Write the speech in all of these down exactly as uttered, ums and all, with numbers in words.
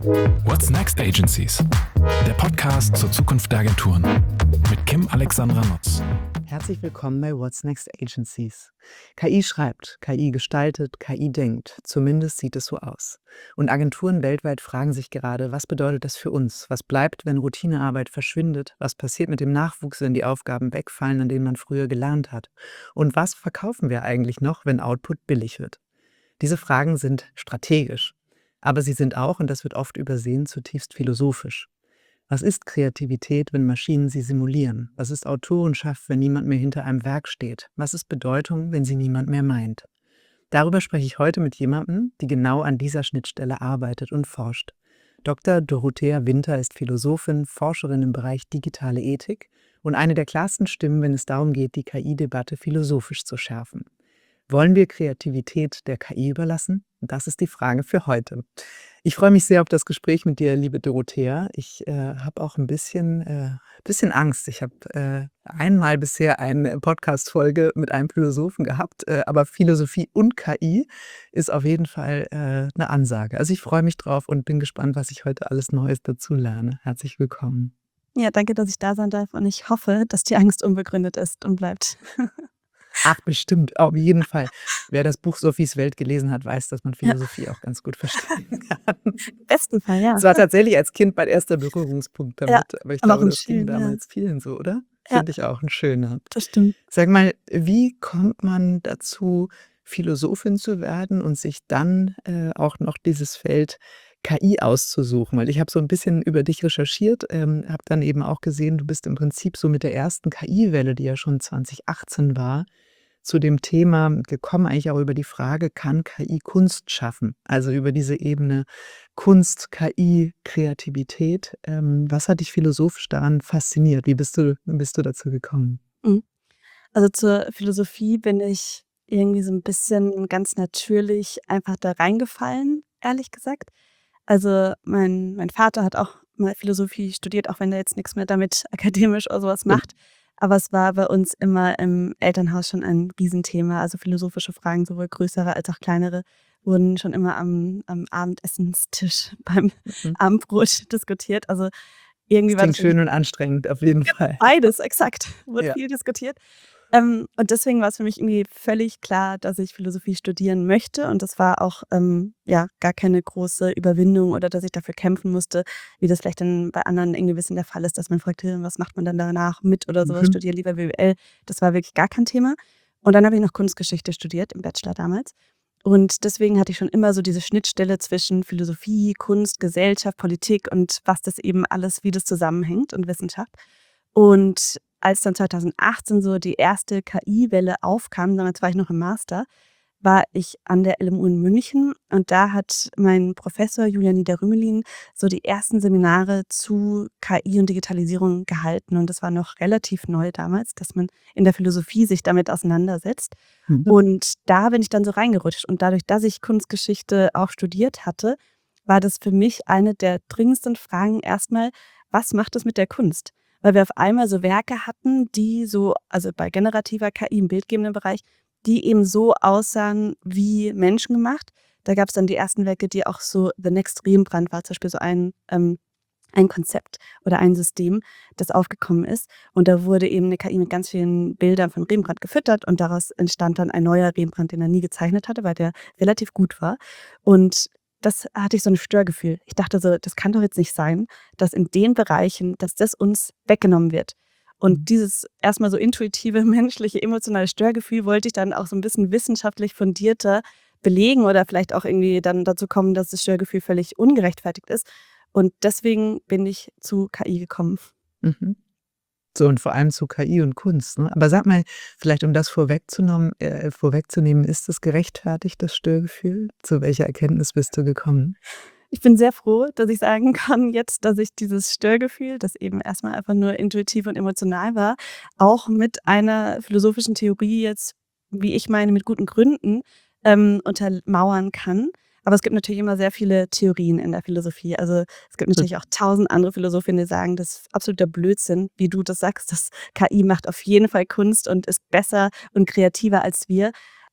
What's Next Agencies? Der Podcast zur Zukunft der Agenturen mit Kim Alexandra Nutz. Herzlich willkommen bei What's Next Agencies. K I schreibt, K I gestaltet, K I denkt. Zumindest sieht es so aus. Und Agenturen weltweit fragen sich gerade, was bedeutet das für uns? Was bleibt, wenn Routinearbeit verschwindet? Was passiert mit dem Nachwuchs, wenn die Aufgaben wegfallen, an denen man früher gelernt hat? Und was verkaufen wir eigentlich noch, wenn Output billig wird? Diese Fragen sind strategisch. Aber sie sind auch, und das wird oft übersehen, zutiefst philosophisch. Was ist Kreativität, wenn Maschinen sie simulieren? Was ist Autorenschaft, wenn niemand mehr hinter einem Werk steht? Was ist Bedeutung, wenn sie niemand mehr meint? Darüber spreche ich heute mit jemandem, die genau an dieser Schnittstelle arbeitet und forscht. Doktor Dorothea Winter ist Philosophin, Forscherin im Bereich digitale Ethik und eine der klarsten Stimmen, wenn es darum geht, die K I-Debatte philosophisch zu schärfen. Wollen wir Kreativität der K I überlassen? Das ist die Frage für heute. Ich freue mich sehr auf das Gespräch mit dir, liebe Dorothea. Ich äh, habe auch ein bisschen, äh, bisschen Angst. Ich habe äh, einmal bisher eine Podcast-Folge mit einem Philosophen gehabt, äh, aber Philosophie und K I ist auf jeden Fall äh, eine Ansage. Also ich freue mich drauf und bin gespannt, was ich heute alles Neues dazu lerne. Herzlich willkommen. Ja, danke, dass ich da sein darf und ich hoffe, dass die Angst unbegründet ist und bleibt. Ach, bestimmt, auf jeden Fall. Wer das Buch Sophies Welt gelesen hat, weiß, dass man Philosophie ja auch ganz gut verstehen kann. Im besten Fall, ja. Es war tatsächlich als Kind mein erster Berührungspunkt damit, Ja, aber ich aber auch glaube, ein das ging schön, ja. damals vielen so, oder? Ja. Finde ich auch ein schöner. Das stimmt. Sag mal, wie kommt man dazu, Philosophin zu werden und sich dann äh, auch noch dieses Feld K I auszusuchen? Weil ich habe so ein bisschen über dich recherchiert, ähm, habe dann eben auch gesehen, du bist im Prinzip so mit der ersten K I-Welle, die ja schon zwanzig achtzehn war, zu dem Thema gekommen, eigentlich auch über die Frage, kann K I Kunst schaffen? Also über diese Ebene Kunst, K I, Kreativität. Ähm, was hat dich philosophisch daran fasziniert? Wie bist du, wie bist du dazu gekommen? Mhm. Also zur Philosophie bin ich irgendwie so ein bisschen ganz natürlich einfach da reingefallen, ehrlich gesagt. Also mein, mein Vater hat auch mal Philosophie studiert, auch wenn er jetzt nichts mehr damit akademisch oder sowas macht. Aber es war bei uns immer im Elternhaus schon ein Riesenthema. Also philosophische Fragen, sowohl größere als auch kleinere, wurden schon immer am, am Abendessenstisch beim Mhm. Abendbrot diskutiert. Also irgendwie Das war klingt das schön und anstrengend, auf jeden Fall. beides, exakt, wurde Ja. viel diskutiert. Ähm, und deswegen war es für mich irgendwie völlig klar, dass ich Philosophie studieren möchte. Und das war auch ähm, ja gar keine große Überwindung oder dass ich dafür kämpfen musste, wie das vielleicht dann bei anderen irgendwie ein bisschen der Fall ist, dass man fragt, "Hm, was macht man dann danach mit oder sowas, Mhm. studiere lieber B W L." Das war wirklich gar kein Thema. Und dann habe ich noch Kunstgeschichte studiert, im Bachelor damals. Und deswegen hatte ich schon immer so diese Schnittstelle zwischen Philosophie, Kunst, Gesellschaft, Politik und was das eben alles, wie das zusammenhängt und Wissenschaft. Und als dann zweitausendachtzehn so die erste K I-Welle aufkam, damals war ich noch im Master, war ich an der L M U in München und da hat mein Professor Julian Nieder-Rümelin so die ersten Seminare zu K I und Digitalisierung gehalten und das war noch relativ neu damals, dass man in der Philosophie sich damit auseinandersetzt. Mhm. Und da bin ich dann so reingerutscht und dadurch, dass ich Kunstgeschichte auch studiert hatte, war das für mich eine der dringendsten Fragen erstmal, was macht es mit der Kunst? Weil wir auf einmal so Werke hatten, die so, also bei generativer K I im bildgebenden Bereich, die eben so aussahen wie menschengemacht. Da gab es dann die ersten Werke, die auch so, The Next Rembrandt war zum Beispiel so ein, ähm, ein Konzept oder ein System, das aufgekommen ist. Und da wurde eben eine K I mit ganz vielen Bildern von Rembrandt gefüttert und daraus entstand dann ein neuer Rembrandt, den er nie gezeichnet hatte, weil der relativ gut war. Und das hatte ich so ein Störgefühl. Ich dachte so, das kann doch jetzt nicht sein, dass in den Bereichen, dass das uns weggenommen wird. Und Mhm. dieses erstmal so intuitive, menschliche, emotionale Störgefühl wollte ich dann auch so ein bisschen wissenschaftlich fundierter belegen oder vielleicht auch irgendwie dann dazu kommen, dass das Störgefühl völlig ungerechtfertigt ist. Und deswegen bin ich zu K I gekommen. Mhm. So, und vor allem zu K I und Kunst. Ne? Aber sag mal, vielleicht um das vorwegzunehmen, äh, vorwegzunehmen, ist das gerechtfertigt, das Störgefühl? Zu welcher Erkenntnis bist du gekommen? Ich bin sehr froh, dass ich sagen kann jetzt, dass ich dieses Störgefühl, das eben erstmal einfach nur intuitiv und emotional war, auch mit einer philosophischen Theorie jetzt, wie ich meine, mit guten Gründen ähm, untermauern kann. Aber es gibt natürlich immer sehr viele Theorien in der Philosophie. Also es gibt natürlich auch tausend andere Philosophinnen, die sagen, das ist absoluter Blödsinn, wie du das sagst, dass K I macht auf jeden Fall Kunst und ist besser und kreativer als wir.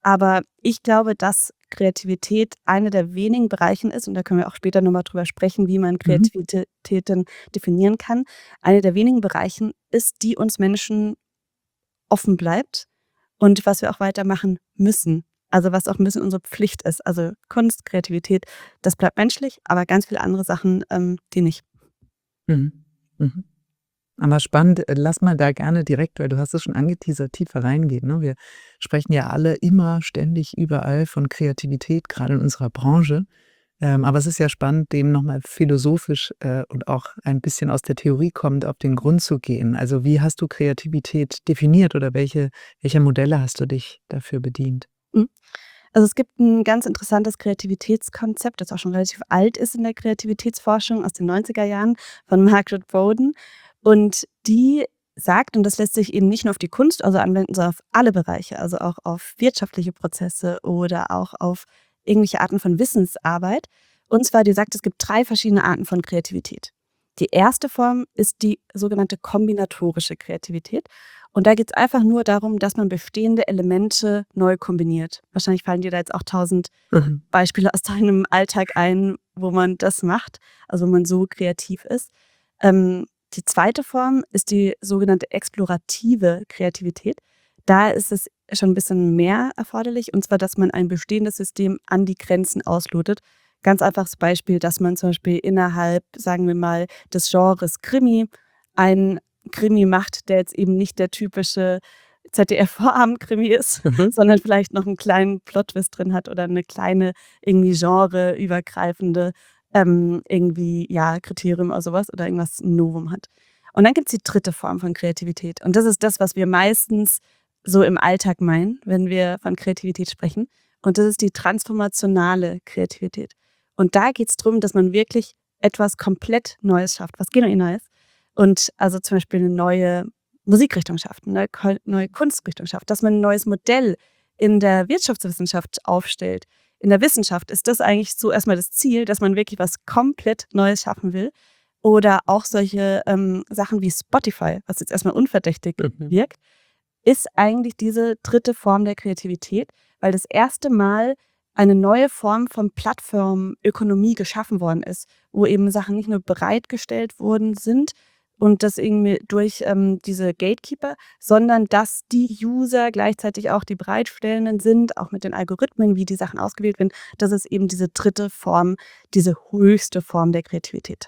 Aber ich glaube, dass Kreativität einer der wenigen Bereichen ist, und da können wir auch später nochmal drüber sprechen, wie man Mhm. Kreativität denn definieren kann. Eine der wenigen Bereichen ist, die uns Menschen offen bleibt und was wir auch weitermachen müssen. Also was auch ein bisschen unsere Pflicht ist. Also Kunst, Kreativität, das bleibt menschlich, aber ganz viele andere Sachen, ähm, die nicht. Mhm. Mhm. Aber spannend, äh, lass mal da gerne direkt, weil du hast es schon angeteasert, tiefer reingehen, ne? Wir sprechen ja alle immer, ständig, überall von Kreativität, gerade in unserer Branche. Ähm, aber es ist ja spannend, dem nochmal philosophisch äh, und auch ein bisschen aus der Theorie kommend auf den Grund zu gehen. Also wie hast du Kreativität definiert oder welche, welche Modelle hast du dich dafür bedient? Mhm. Also es gibt ein ganz interessantes Kreativitätskonzept, das auch schon relativ alt ist in der Kreativitätsforschung aus den neunziger Jahren von Margaret Boden. Und die sagt, und das lässt sich eben nicht nur auf die Kunst also anwenden, sondern auf alle Bereiche, also auch auf wirtschaftliche Prozesse oder auch auf irgendwelche Arten von Wissensarbeit. Und zwar, die sagt, es gibt drei verschiedene Arten von Kreativität. Die erste Form ist die sogenannte kombinatorische Kreativität. Und da geht es einfach nur darum, dass man bestehende Elemente neu kombiniert. Wahrscheinlich fallen dir da jetzt auch tausend Mhm. Beispiele aus deinem Alltag ein, wo man das macht, also wo man so kreativ ist. Ähm, die zweite Form ist die sogenannte explorative Kreativität. Da ist es schon ein bisschen mehr erforderlich, und zwar, dass man ein bestehendes System an die Grenzen auslotet. Ganz einfaches Beispiel, dass man zum Beispiel innerhalb, sagen wir mal, des Genres Krimi ein Krimi macht, der jetzt eben nicht der typische Z D F-Vorabend-Krimi ist, Mhm. sondern vielleicht noch einen kleinen Plot-Twist drin hat oder eine kleine irgendwie genreübergreifende ähm, irgendwie, ja, Kriterium oder sowas oder irgendwas ein Novum hat. Und dann gibt's die dritte Form von Kreativität. Und das ist das, was wir meistens so im Alltag meinen, wenn wir von Kreativität sprechen. Und das ist die transformationale Kreativität. Und da geht's drum, dass man wirklich etwas komplett Neues schafft, was genuin Neues. Und also zum Beispiel eine neue Musikrichtung schafft, eine neue, neue Kunstrichtung schafft, dass man ein neues Modell in der Wirtschaftswissenschaft aufstellt. In der Wissenschaft ist das eigentlich so erstmal das Ziel, dass man wirklich was komplett Neues schaffen will. Oder auch solche ähm, Sachen wie Spotify, was jetzt erstmal unverdächtig Mhm. wirkt, ist eigentlich diese dritte Form der Kreativität, weil das erste Mal eine neue Form von Plattformökonomie geschaffen worden ist, wo eben Sachen nicht nur bereitgestellt worden sind und das irgendwie durch ähm, diese Gatekeeper, sondern dass die User gleichzeitig auch die Bereitstellenden sind, auch mit den Algorithmen, wie die Sachen ausgewählt werden. Das ist eben diese dritte Form, diese höchste Form der Kreativität.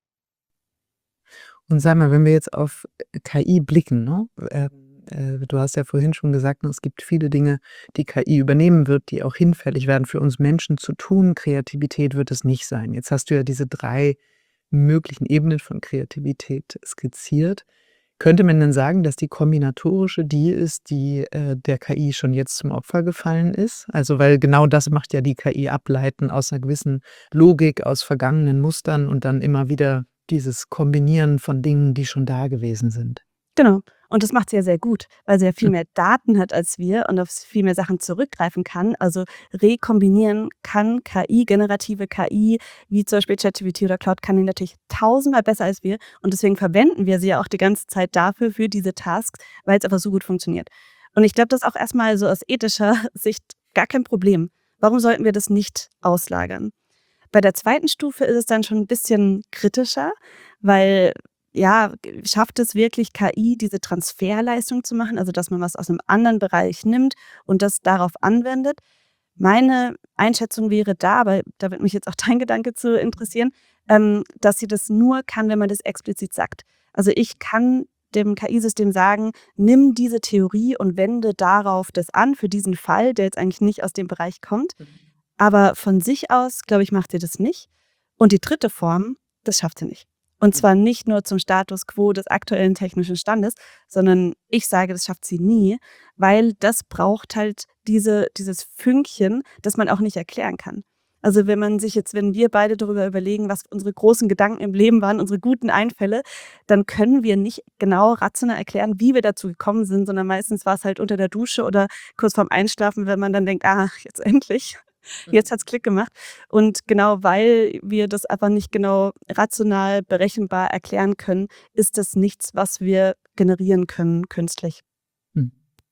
Und sag mal, wenn wir jetzt auf K I blicken, ne? Ähm, äh, du hast ja vorhin schon gesagt, ne, es gibt viele Dinge, die K I übernehmen wird, die auch hinfällig werden für uns Menschen zu tun. Kreativität wird es nicht sein. Jetzt hast du ja diese drei möglichen Ebenen von Kreativität skizziert. Könnte man denn sagen, dass die kombinatorische die ist, die äh, der K I schon jetzt zum Opfer gefallen ist? Also weil genau das macht ja die K I, ableiten aus einer gewissen Logik, aus vergangenen Mustern und dann immer wieder dieses Kombinieren von Dingen, die schon da gewesen sind. Genau. Und das macht sie ja sehr gut, weil sie ja viel Hm. mehr Daten hat als wir und auf viel mehr Sachen zurückgreifen kann. Also rekombinieren kann K I, generative K I, wie zum Beispiel ChatGPT oder Claude, kann die natürlich tausendmal besser als wir. Und deswegen verwenden wir sie ja auch die ganze Zeit dafür, für diese Tasks, weil es einfach so gut funktioniert. Und ich glaube, das ist auch erstmal so aus ethischer Sicht gar kein Problem. Warum sollten wir das nicht auslagern? Bei der zweiten Stufe ist es dann schon ein bisschen kritischer, weil, ja, g schafft es wirklich K I, diese Transferleistung zu machen, also dass man was aus einem anderen Bereich nimmt und das darauf anwendet? Meine Einschätzung wäre da, aber da würde mich jetzt auch dein Gedanke zu interessieren, ähm, dass sie das nur kann, wenn man das explizit sagt. Also, ich kann dem K I-System sagen: „Nimm diese Theorie und wende darauf das an für diesen Fall“, der jetzt eigentlich nicht aus dem Bereich kommt. Aber von sich aus, glaube ich, macht sie das nicht. Und die dritte Form, das schafft sie nicht. Und zwar nicht nur zum Status quo des aktuellen technischen Standes, sondern ich sage, das schafft sie nie, weil das braucht halt diese dieses Fünkchen, das man auch nicht erklären kann. Also, wenn man sich jetzt wenn wir beide darüber überlegen, was unsere großen Gedanken im Leben waren, unsere guten Einfälle, dann können wir nicht genau rational erklären, wie wir dazu gekommen sind, sondern meistens war es halt unter der Dusche oder kurz vorm Einschlafen, wenn man dann denkt: „Ah, jetzt endlich.“ Jetzt hat's Klick gemacht. Und genau weil wir das einfach nicht genau rational berechenbar erklären können, ist das nichts, was wir generieren können künstlich. Hm.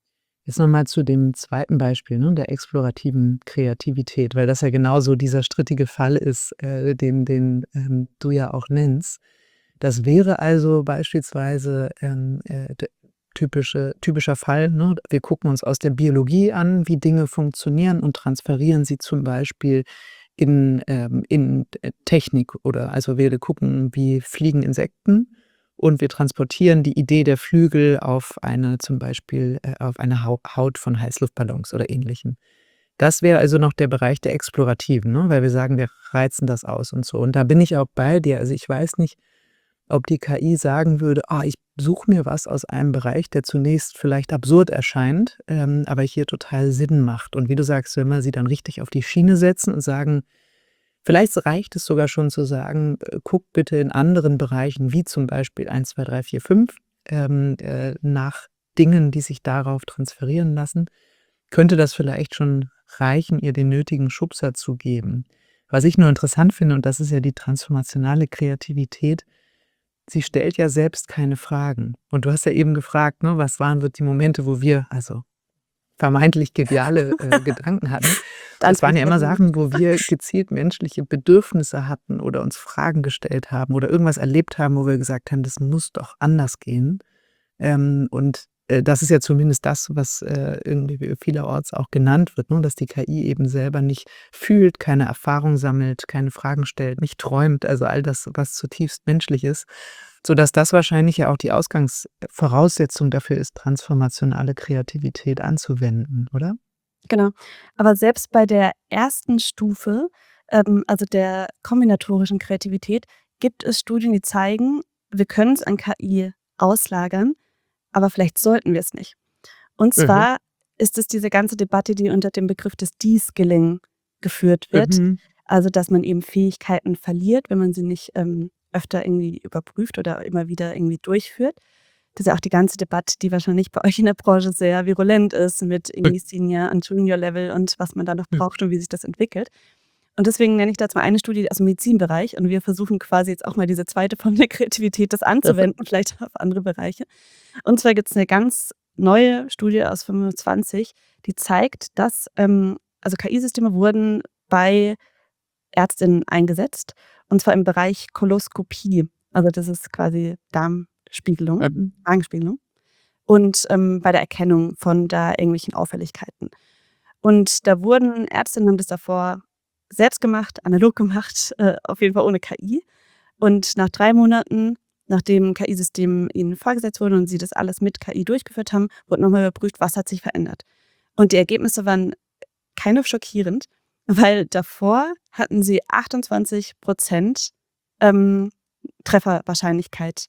Jetzt nochmal zu dem zweiten Beispiel, ne, der explorativen Kreativität, weil das ja genauso dieser strittige Fall ist, äh, den, den ähm, du ja auch nennst. Das wäre also beispielsweise ähm, äh, d- typische, typischer Fall. Ne? Wir gucken uns aus der Biologie an, wie Dinge funktionieren und transferieren sie zum Beispiel in, ähm, in äh, Technik oder also wir gucken, wie fliegen Insekten und wir transportieren die Idee der Flügel auf eine zum Beispiel äh, auf eine Hau- Haut von Heißluftballons oder ähnlichem. Das wäre also noch der Bereich der Explorativen, ne? Weil wir sagen, wir reizen das aus und so. Und da bin ich auch bei dir. Also ich weiß nicht, ob die K I sagen würde, ah, ich suche mir was aus einem Bereich, der zunächst vielleicht absurd erscheint, ähm, aber hier total Sinn macht. Und wie du sagst, wenn wir sie dann richtig auf die Schiene setzen und sagen, vielleicht reicht es sogar schon zu sagen, äh, guck bitte in anderen Bereichen, wie zum Beispiel eins, zwei, drei, vier, fünf, ähm, äh, nach Dingen, die sich darauf transferieren lassen, könnte das vielleicht schon reichen, ihr den nötigen Schubser zu geben. Was ich nur interessant finde, und das ist ja die transformationale Kreativität, sie stellt ja selbst keine Fragen. Und du hast ja eben gefragt, ne, was waren so die Momente, wo wir, also vermeintlich geniale äh, Gedanken hatten. Das waren ja immer Sachen, wo wir gezielt menschliche Bedürfnisse hatten oder uns Fragen gestellt haben oder irgendwas erlebt haben, wo wir gesagt haben, das muss doch anders gehen. Ähm, und äh, das ist ja zumindest das, was äh, irgendwie vielerorts auch genannt wird, ne? Dass die K I eben selber nicht fühlt, keine Erfahrung sammelt, keine Fragen stellt, nicht träumt, also all das, was zutiefst menschlich ist, sodass das wahrscheinlich ja auch die Ausgangsvoraussetzung dafür ist, transformationale Kreativität anzuwenden, oder? Genau. Aber selbst bei der ersten Stufe, ähm, also der kombinatorischen Kreativität, gibt es Studien, die zeigen, wir können es an K I auslagern, aber vielleicht sollten wir es nicht. Und Mhm. zwar ist es diese ganze Debatte, die unter dem Begriff des De-Skilling geführt wird. Mhm. Also, dass man eben Fähigkeiten verliert, wenn man sie nicht ähm, öfter irgendwie überprüft oder immer wieder irgendwie durchführt. Das ist ja auch die ganze Debatte, die wahrscheinlich bei euch in der Branche sehr virulent ist mit irgendwie Senior- und Junior-Level und was man da noch Ja. braucht und wie sich das entwickelt. Und deswegen nenne ich da jetzt mal eine Studie aus dem Medizinbereich und wir versuchen quasi jetzt auch mal diese zweite Form der Kreativität, das anzuwenden, vielleicht auf andere Bereiche. Und zwar gibt es eine ganz neue Studie aus fünfundzwanzig, die zeigt, dass ähm, also K I-Systeme wurden bei Ärztinnen eingesetzt und zwar im Bereich Koloskopie. Also das ist quasi Darmspiegelung, Ähm, Magenspiegelung und ähm, bei der Erkennung von da irgendwelchen Auffälligkeiten. Und da wurden Ärztinnen haben das davor selbst gemacht, analog gemacht, äh, auf jeden Fall ohne K I. Und nach drei Monaten, nachdem ein K I-System ihnen vorgesetzt wurde und sie das alles mit K I durchgeführt haben, wurde nochmal überprüft, was hat sich verändert. Und die Ergebnisse waren keine schockierend, weil davor hatten sie achtundzwanzig Prozent ähm, Trefferwahrscheinlichkeit,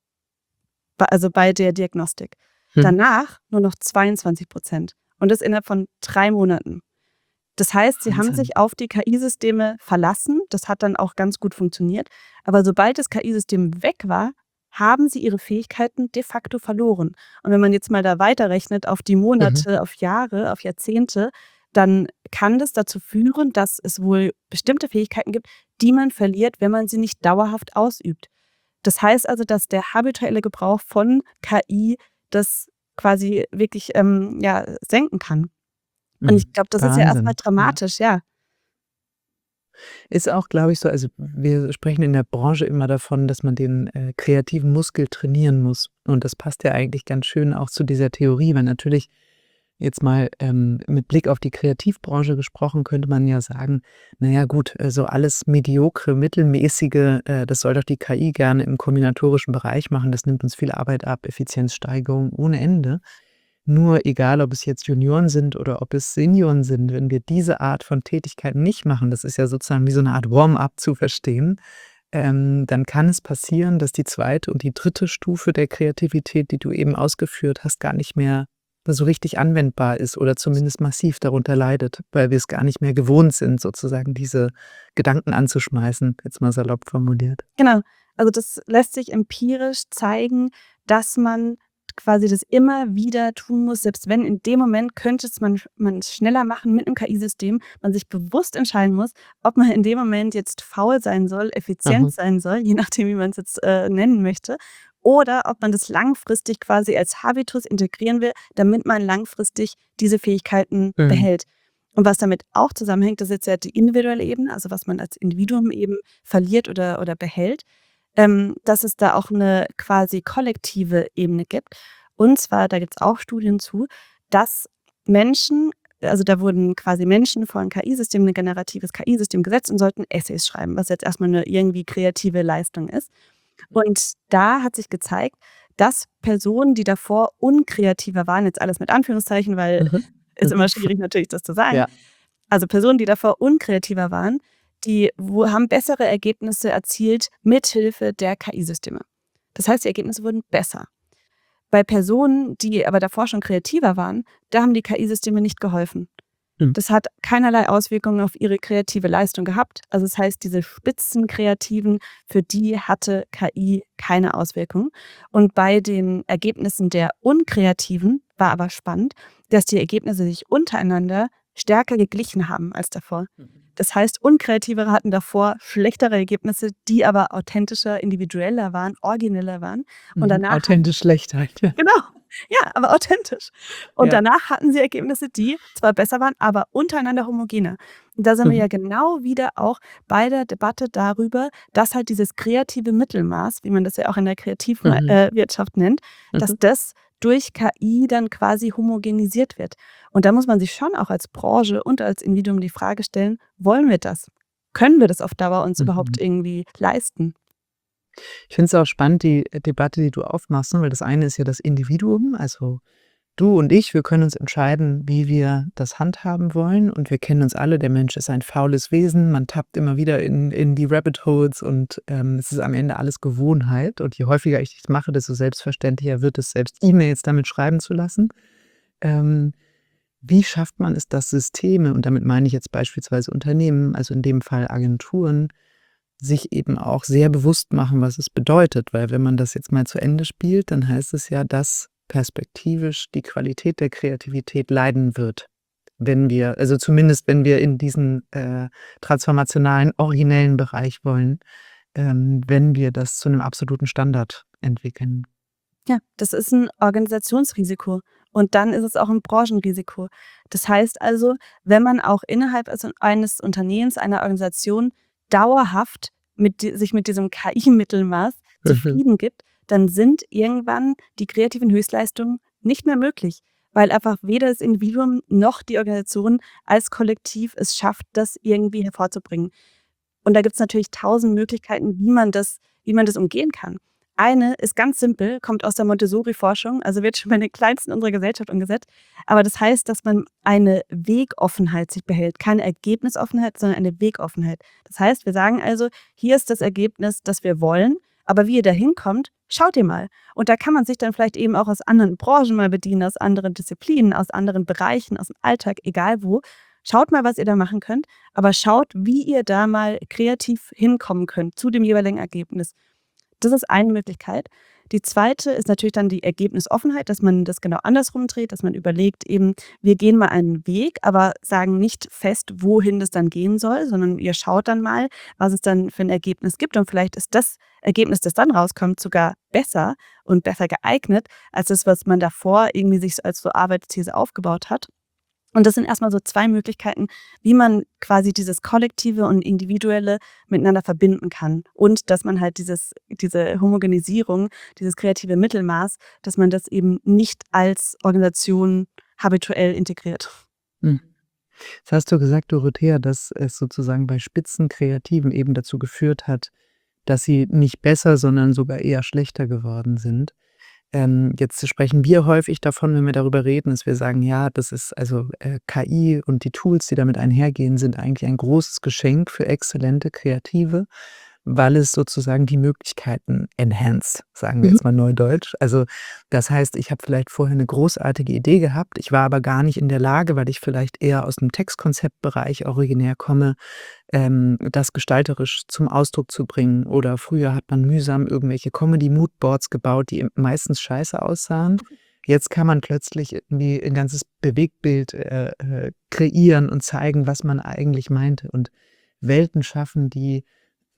bei- also bei der Diagnostik. Hm. Danach nur noch zweiundzwanzig Prozent. Und das innerhalb von drei Monaten. Das heißt, sie haben Wahnsinn. sich auf die K I-Systeme verlassen. Das hat dann auch ganz gut funktioniert. Aber sobald das K I-System weg war, haben sie ihre Fähigkeiten de facto verloren. Und wenn man jetzt mal da weiterrechnet auf die Monate, auf Jahre, auf Jahrzehnte, dann kann das dazu führen, dass es wohl bestimmte Fähigkeiten gibt, die man verliert, wenn man sie nicht dauerhaft ausübt. Das heißt also, dass der habituelle Gebrauch von K I das quasi wirklich ähm, ja, senken kann. Und ich glaube, das ist ja erstmal Wahnsinn. Ja. dramatisch, ja. Ist auch, glaube ich, so, also wir sprechen in der Branche immer davon, dass man den äh, kreativen Muskel trainieren muss. Und das passt ja eigentlich ganz schön auch zu dieser Theorie, weil natürlich jetzt mal ähm, mit Blick auf die Kreativbranche gesprochen, könnte man ja sagen, naja gut, äh, so alles mediokre, mittelmäßige, äh, das soll doch die K I gerne im kombinatorischen Bereich machen, das nimmt uns viel Arbeit ab, Effizienzsteigerung ohne Ende. Nur egal, ob es jetzt Junioren sind oder ob es Senioren sind, wenn wir diese Art von Tätigkeiten nicht machen, das ist ja sozusagen wie so eine Art Warm-up zu verstehen, ähm, dann kann es passieren, dass die zweite und die dritte Stufe der Kreativität, die du eben ausgeführt hast, gar nicht mehr so richtig anwendbar ist oder zumindest massiv darunter leidet, weil wir es gar nicht mehr gewohnt sind, sozusagen diese Gedanken anzuschmeißen, jetzt mal salopp formuliert. Genau. Also das lässt sich empirisch zeigen, dass man quasi das immer wieder tun muss, selbst wenn in dem Moment könnte es man, man es schneller machen mit einem K I-System, man sich bewusst entscheiden muss, ob man in dem Moment jetzt faul sein soll, effizient Aha. sein soll, je nachdem, wie man es jetzt äh, nennen möchte, oder ob man das langfristig quasi als Habitus integrieren will, damit man langfristig diese Fähigkeiten Mhm. behält. Und was damit auch zusammenhängt, das ist jetzt ja die individuelle Ebene, also was man als Individuum eben verliert oder, oder behält, ähm, dass es da auch eine quasi kollektive Ebene gibt. Und zwar, da gibt es auch Studien zu, dass Menschen, also da wurden quasi Menschen vor ein K I-System, ein generatives K I-System gesetzt und sollten Essays schreiben, was jetzt erstmal eine irgendwie kreative Leistung ist. Und da hat sich gezeigt, dass Personen, die davor unkreativer waren, jetzt alles mit Anführungszeichen, weil Mhm. ist immer schwierig natürlich, das zu sagen. Ja. Also Personen, die davor unkreativer waren, die wo, haben bessere Ergebnisse erzielt mithilfe der K I-Systeme. Das heißt, die Ergebnisse wurden besser. Bei Personen, die aber davor schon kreativer waren, da haben die K I-Systeme nicht geholfen. Mhm. Das hat keinerlei Auswirkungen auf ihre kreative Leistung gehabt. Also das heißt, diese Spitzenkreativen, für die hatte K I keine Auswirkungen. Und bei den Ergebnissen der Unkreativen war aber spannend, dass die Ergebnisse sich untereinander stärker geglichen haben als davor. Das heißt, Unkreativere hatten davor schlechtere Ergebnisse, die aber authentischer, individueller waren, origineller waren. Und Mhm. danach Authentisch Schlechtheit. Ja. Genau, ja, aber authentisch. Und Ja. danach hatten sie Ergebnisse, die zwar besser waren, aber untereinander homogener. Und da sind wir Mhm. ja genau wieder auch bei der Debatte darüber, dass halt dieses kreative Mittelmaß, wie man das ja auch in der kreativen Mhm. äh, Wirtschaft nennt, dass Mhm. das durch K I dann quasi homogenisiert wird. Und da muss man sich schon auch als Branche und als Individuum die Frage stellen, wollen wir das? Können wir das auf Dauer uns Mhm. überhaupt irgendwie leisten? Ich finde es auch spannend, die äh, Debatte, die du aufmachst, ne? Weil das eine ist ja das Individuum, also du und ich, wir können uns entscheiden, wie wir das handhaben wollen. Und wir kennen uns alle, der Mensch ist ein faules Wesen, man tappt immer wieder in, in die Rabbit Holes und ähm, es ist am Ende alles Gewohnheit. Und je häufiger ich das mache, desto selbstverständlicher wird es, selbst E-Mails damit schreiben zu lassen. Ähm, wie schafft man es, dass Systeme, und damit meine ich jetzt beispielsweise Unternehmen, also in dem Fall Agenturen, sich eben auch sehr bewusst machen, was es bedeutet. Weil wenn man das jetzt mal zu Ende spielt, dann heißt es ja, dass perspektivisch die Qualität der Kreativität leiden wird. Wenn wir, also zumindest wenn wir in diesen äh, transformationalen, originellen Bereich wollen, ähm, wenn wir das zu einem absoluten Standard entwickeln. Ja, das ist ein Organisationsrisiko und dann ist es auch ein Branchenrisiko. Das heißt also, wenn man auch innerhalb also eines Unternehmens, einer Organisation dauerhaft mit di sich mit diesem K I-Mittelmaß Mhm. zufrieden gibt, dann sind irgendwann die kreativen Höchstleistungen nicht mehr möglich, weil einfach weder das Individuum noch die Organisation als Kollektiv es schafft, das irgendwie hervorzubringen. Und da gibt's natürlich tausend Möglichkeiten, wie man das wie man das umgehen kann. Eine ist ganz simpel, kommt aus der Montessori-Forschung, also wird schon bei den Kleinsten unserer Gesellschaft umgesetzt. Aber das heißt, dass man eine Wegoffenheit sich behält. Keine Ergebnisoffenheit, sondern eine Wegoffenheit. Das heißt, wir sagen also, hier ist das Ergebnis, das wir wollen, aber wie ihr da hinkommt, schaut ihr mal. Und da kann man sich dann vielleicht eben auch aus anderen Branchen mal bedienen, aus anderen Disziplinen, aus anderen Bereichen, aus dem Alltag, egal wo. Schaut mal, was ihr da machen könnt, aber schaut, wie ihr da mal kreativ hinkommen könnt zu dem jeweiligen Ergebnis. Das ist eine Möglichkeit. Die zweite ist natürlich dann die Ergebnisoffenheit, dass man das genau andersrum dreht, dass man überlegt eben, wir gehen mal einen Weg, aber sagen nicht fest, wohin das dann gehen soll, sondern ihr schaut dann mal, was es dann für ein Ergebnis gibt und vielleicht ist das Ergebnis, das dann rauskommt, sogar besser und besser geeignet als das, was man davor irgendwie sich als so Arbeitsthese aufgebaut hat. Und das sind erstmal so zwei Möglichkeiten, wie man quasi dieses Kollektive und Individuelle miteinander verbinden kann. Und dass man halt dieses, diese Homogenisierung, dieses kreative Mittelmaß, dass man das eben nicht als Organisation habituell integriert. Hm. Jetzt hast du gesagt, Dorothea, dass es sozusagen bei Spitzenkreativen eben dazu geführt hat, dass sie nicht besser, sondern sogar eher schlechter geworden sind. Ähm, jetzt sprechen wir häufig davon, wenn wir darüber reden, dass wir sagen, ja, das ist also äh, K I und die Tools, die damit einhergehen, sind eigentlich ein großes Geschenk für exzellente Kreative, weil es sozusagen die Möglichkeiten enhanced, sagen wir Mhm. jetzt mal neudeutsch. Also das heißt, ich habe vielleicht vorher eine großartige Idee gehabt, ich war aber gar nicht in der Lage, weil ich vielleicht eher aus dem Textkonzeptbereich originär komme, ähm, das gestalterisch zum Ausdruck zu bringen. Oder früher hat man mühsam irgendwelche Comedy-Moodboards gebaut, die meistens scheiße aussahen. Jetzt kann man plötzlich irgendwie ein ganzes Bewegtbild äh, äh, kreieren und zeigen, was man eigentlich meinte und Welten schaffen, die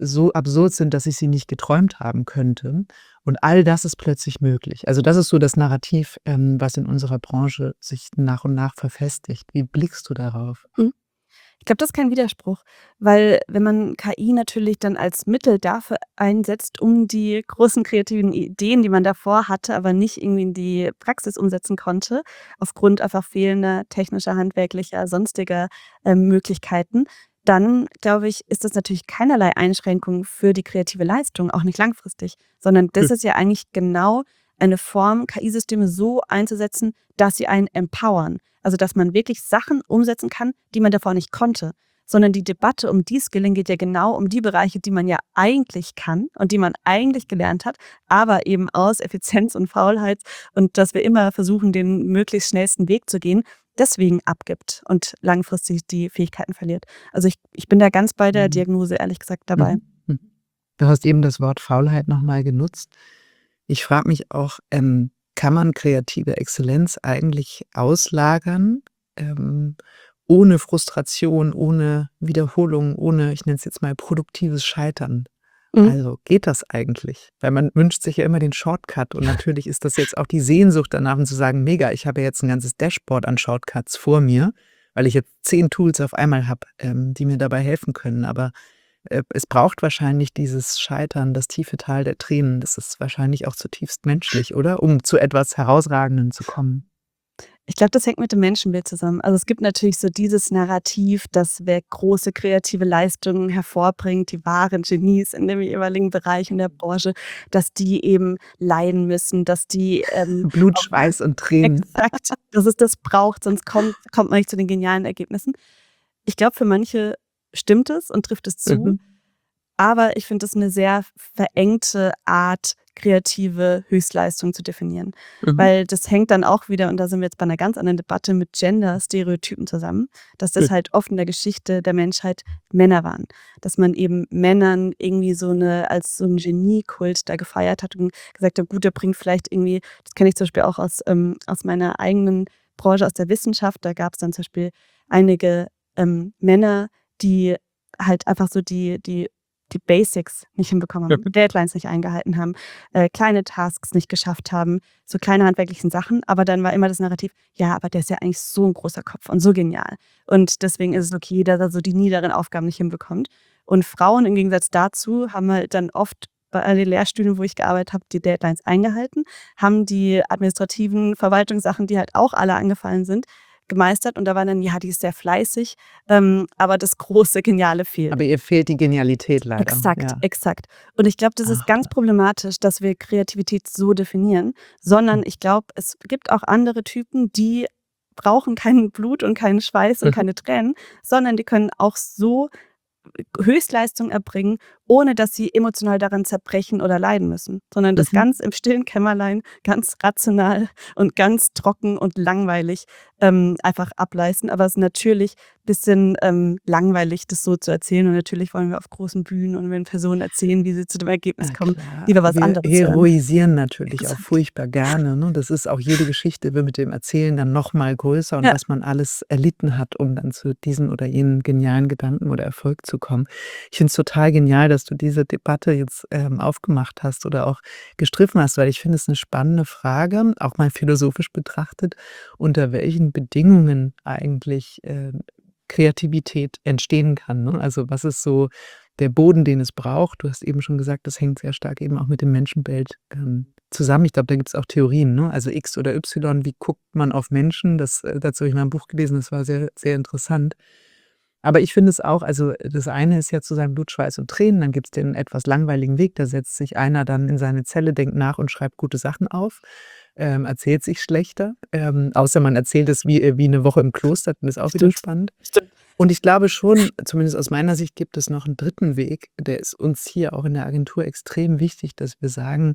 so absurd sind, dass ich sie nicht geträumt haben könnte. Und all das ist plötzlich möglich. Also das ist so das Narrativ, ähm, was in unserer Branche sich nach und nach verfestigt. Wie blickst du darauf? Mhm. Ich glaube, das ist kein Widerspruch, weil wenn man K I natürlich dann als Mittel dafür einsetzt, um die großen kreativen Ideen, die man davor hatte, aber nicht irgendwie in die Praxis umsetzen konnte, aufgrund einfach fehlender technischer, handwerklicher, sonstiger ähm, Möglichkeiten, dann glaube ich, ist das natürlich keinerlei Einschränkung für die kreative Leistung, auch nicht langfristig, sondern das Hm. ist ja eigentlich genau eine Form, K I-Systeme so einzusetzen, dass sie einen empowern. Also dass man wirklich Sachen umsetzen kann, die man davor nicht konnte. Sondern die Debatte um die Skilling geht ja genau um die Bereiche, die man ja eigentlich kann und die man eigentlich gelernt hat, aber eben aus Effizienz und Faulheit und dass wir immer versuchen, den möglichst schnellsten Weg zu gehen, deswegen abgibt und langfristig die Fähigkeiten verliert. Also ich, ich bin da ganz bei der Mhm. Diagnose, ehrlich gesagt, dabei. Mhm. Mhm. Du hast eben das Wort Faulheit nochmal genutzt. Ich frage mich auch, ähm, kann man kreative Exzellenz eigentlich auslagern, ähm, ohne Frustration, ohne Wiederholung, ohne, ich nenne es jetzt mal, produktives Scheitern? Mhm. Also geht das eigentlich? Weil man wünscht sich ja immer den Shortcut und natürlich ist das jetzt auch die Sehnsucht danach, um zu sagen, mega, ich habe jetzt ein ganzes Dashboard an Shortcuts vor mir, weil ich jetzt zehn Tools auf einmal habe, ähm, die mir dabei helfen können. Aber äh, es braucht wahrscheinlich dieses Scheitern, das tiefe Tal der Tränen. Das ist wahrscheinlich auch zutiefst menschlich, oder? Um zu etwas Herausragendem zu kommen. Ich glaube, das hängt mit dem Menschenbild zusammen. Also es gibt natürlich so dieses Narrativ, dass wer große kreative Leistungen hervorbringt, die wahren Genies in dem jeweiligen Bereich in der Branche, dass die eben leiden müssen, dass die ähm, Blut, auch Schweiß und Tränen. exakt, dass es das braucht, sonst kommt, kommt man nicht zu den genialen Ergebnissen. Ich glaube, für manche stimmt es und trifft es zu. Mhm. Aber ich finde es eine sehr verengte Art, kreative Höchstleistung zu definieren. Mhm. Weil das hängt dann auch wieder, und da sind wir jetzt bei einer ganz anderen Debatte, mit Gender-Stereotypen zusammen, dass das Mhm. halt oft in der Geschichte der Menschheit Männer waren. Dass man eben Männern irgendwie so eine, als so ein Geniekult da gefeiert hat und gesagt hat, gut, der bringt vielleicht irgendwie, das kenne ich zum Beispiel auch aus, ähm, aus meiner eigenen Branche, aus der Wissenschaft, da gab es dann zum Beispiel einige ähm, Männer, die halt einfach so die, die die Basics nicht hinbekommen haben, Mhm. Deadlines nicht eingehalten haben, äh, kleine Tasks nicht geschafft haben, so kleine handwerklichen Sachen. Aber dann war immer das Narrativ, ja, aber der ist ja eigentlich so ein großer Kopf und so genial. Und deswegen ist es okay, dass er so die niederen Aufgaben nicht hinbekommt. Und Frauen im Gegensatz dazu haben halt dann oft bei den Lehrstühlen, wo ich gearbeitet habe, die Deadlines eingehalten, haben die administrativen Verwaltungssachen, die halt auch alle angefallen sind, gemeistert. Und da war dann, ja, die ist sehr fleißig, ähm, aber das große Geniale fehlt. Aber ihr fehlt die Genialität leider. Exakt, Ja. exakt. Und ich glaube, das ist Ach, ganz problematisch, dass wir Kreativität so definieren, sondern Mhm. ich glaube, es gibt auch andere Typen, die brauchen kein Blut und keinen Schweiß und Mhm. keine Tränen, sondern die können auch so Höchstleistung erbringen, ohne dass sie emotional daran zerbrechen oder leiden müssen, sondern das Mhm. ganz im stillen Kämmerlein, ganz rational und ganz trocken und langweilig ähm, einfach ableisten. Aber es ist natürlich ein bisschen ähm, langweilig, das so zu erzählen. Und natürlich wollen wir auf großen Bühnen und wenn Personen erzählen, wie sie zu dem Ergebnis Na kommen, klar. lieber was Wir anderes hören. heroisieren natürlich auch Exakt. furchtbar gerne. Ne? Das ist auch jede Geschichte wird mit dem Erzählen dann noch mal größer und Ja. was man alles erlitten hat, um dann zu diesen oder jenen genialen Gedanken oder Erfolg zu kommen. Ich finde es total genial, dass du diese Debatte jetzt ähm, aufgemacht hast oder auch gestriffen hast, weil ich finde es eine spannende Frage, auch mal philosophisch betrachtet, unter welchen Bedingungen eigentlich äh, Kreativität entstehen kann. Ne? Also was ist so der Boden, den es braucht? Du hast eben schon gesagt, das hängt sehr stark eben auch mit dem Menschenbild ähm, zusammen. Ich glaube, da gibt es auch Theorien, ne? Also X oder Y, wie guckt man auf Menschen? Das, äh, dazu habe ich mal ein Buch gelesen, das war sehr, sehr interessant. Aber ich finde es auch, also das eine ist ja zu sagen Blut, Schweiß und Tränen, dann gibt es den etwas langweiligen Weg, da setzt sich einer dann in seine Zelle, denkt nach und schreibt gute Sachen auf, ähm, erzählt sich schlechter, ähm, außer man erzählt es wie, äh, wie eine Woche im Kloster, dann ist auch wieder Stimmt. spannend. Stimmt. Und ich glaube schon, zumindest aus meiner Sicht gibt es noch einen dritten Weg, der ist uns hier auch in der Agentur extrem wichtig, dass wir sagen,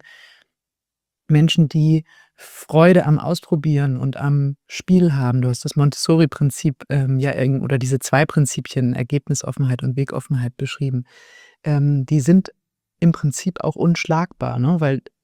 Menschen, die Freude am Ausprobieren und am Spiel haben. Du hast das Montessori-Prinzip ähm, ja irgend- oder diese zwei Prinzipien, Ergebnisoffenheit und Wegoffenheit beschrieben. Ähm, die sind im Prinzip auch unschlagbar, ne? Weil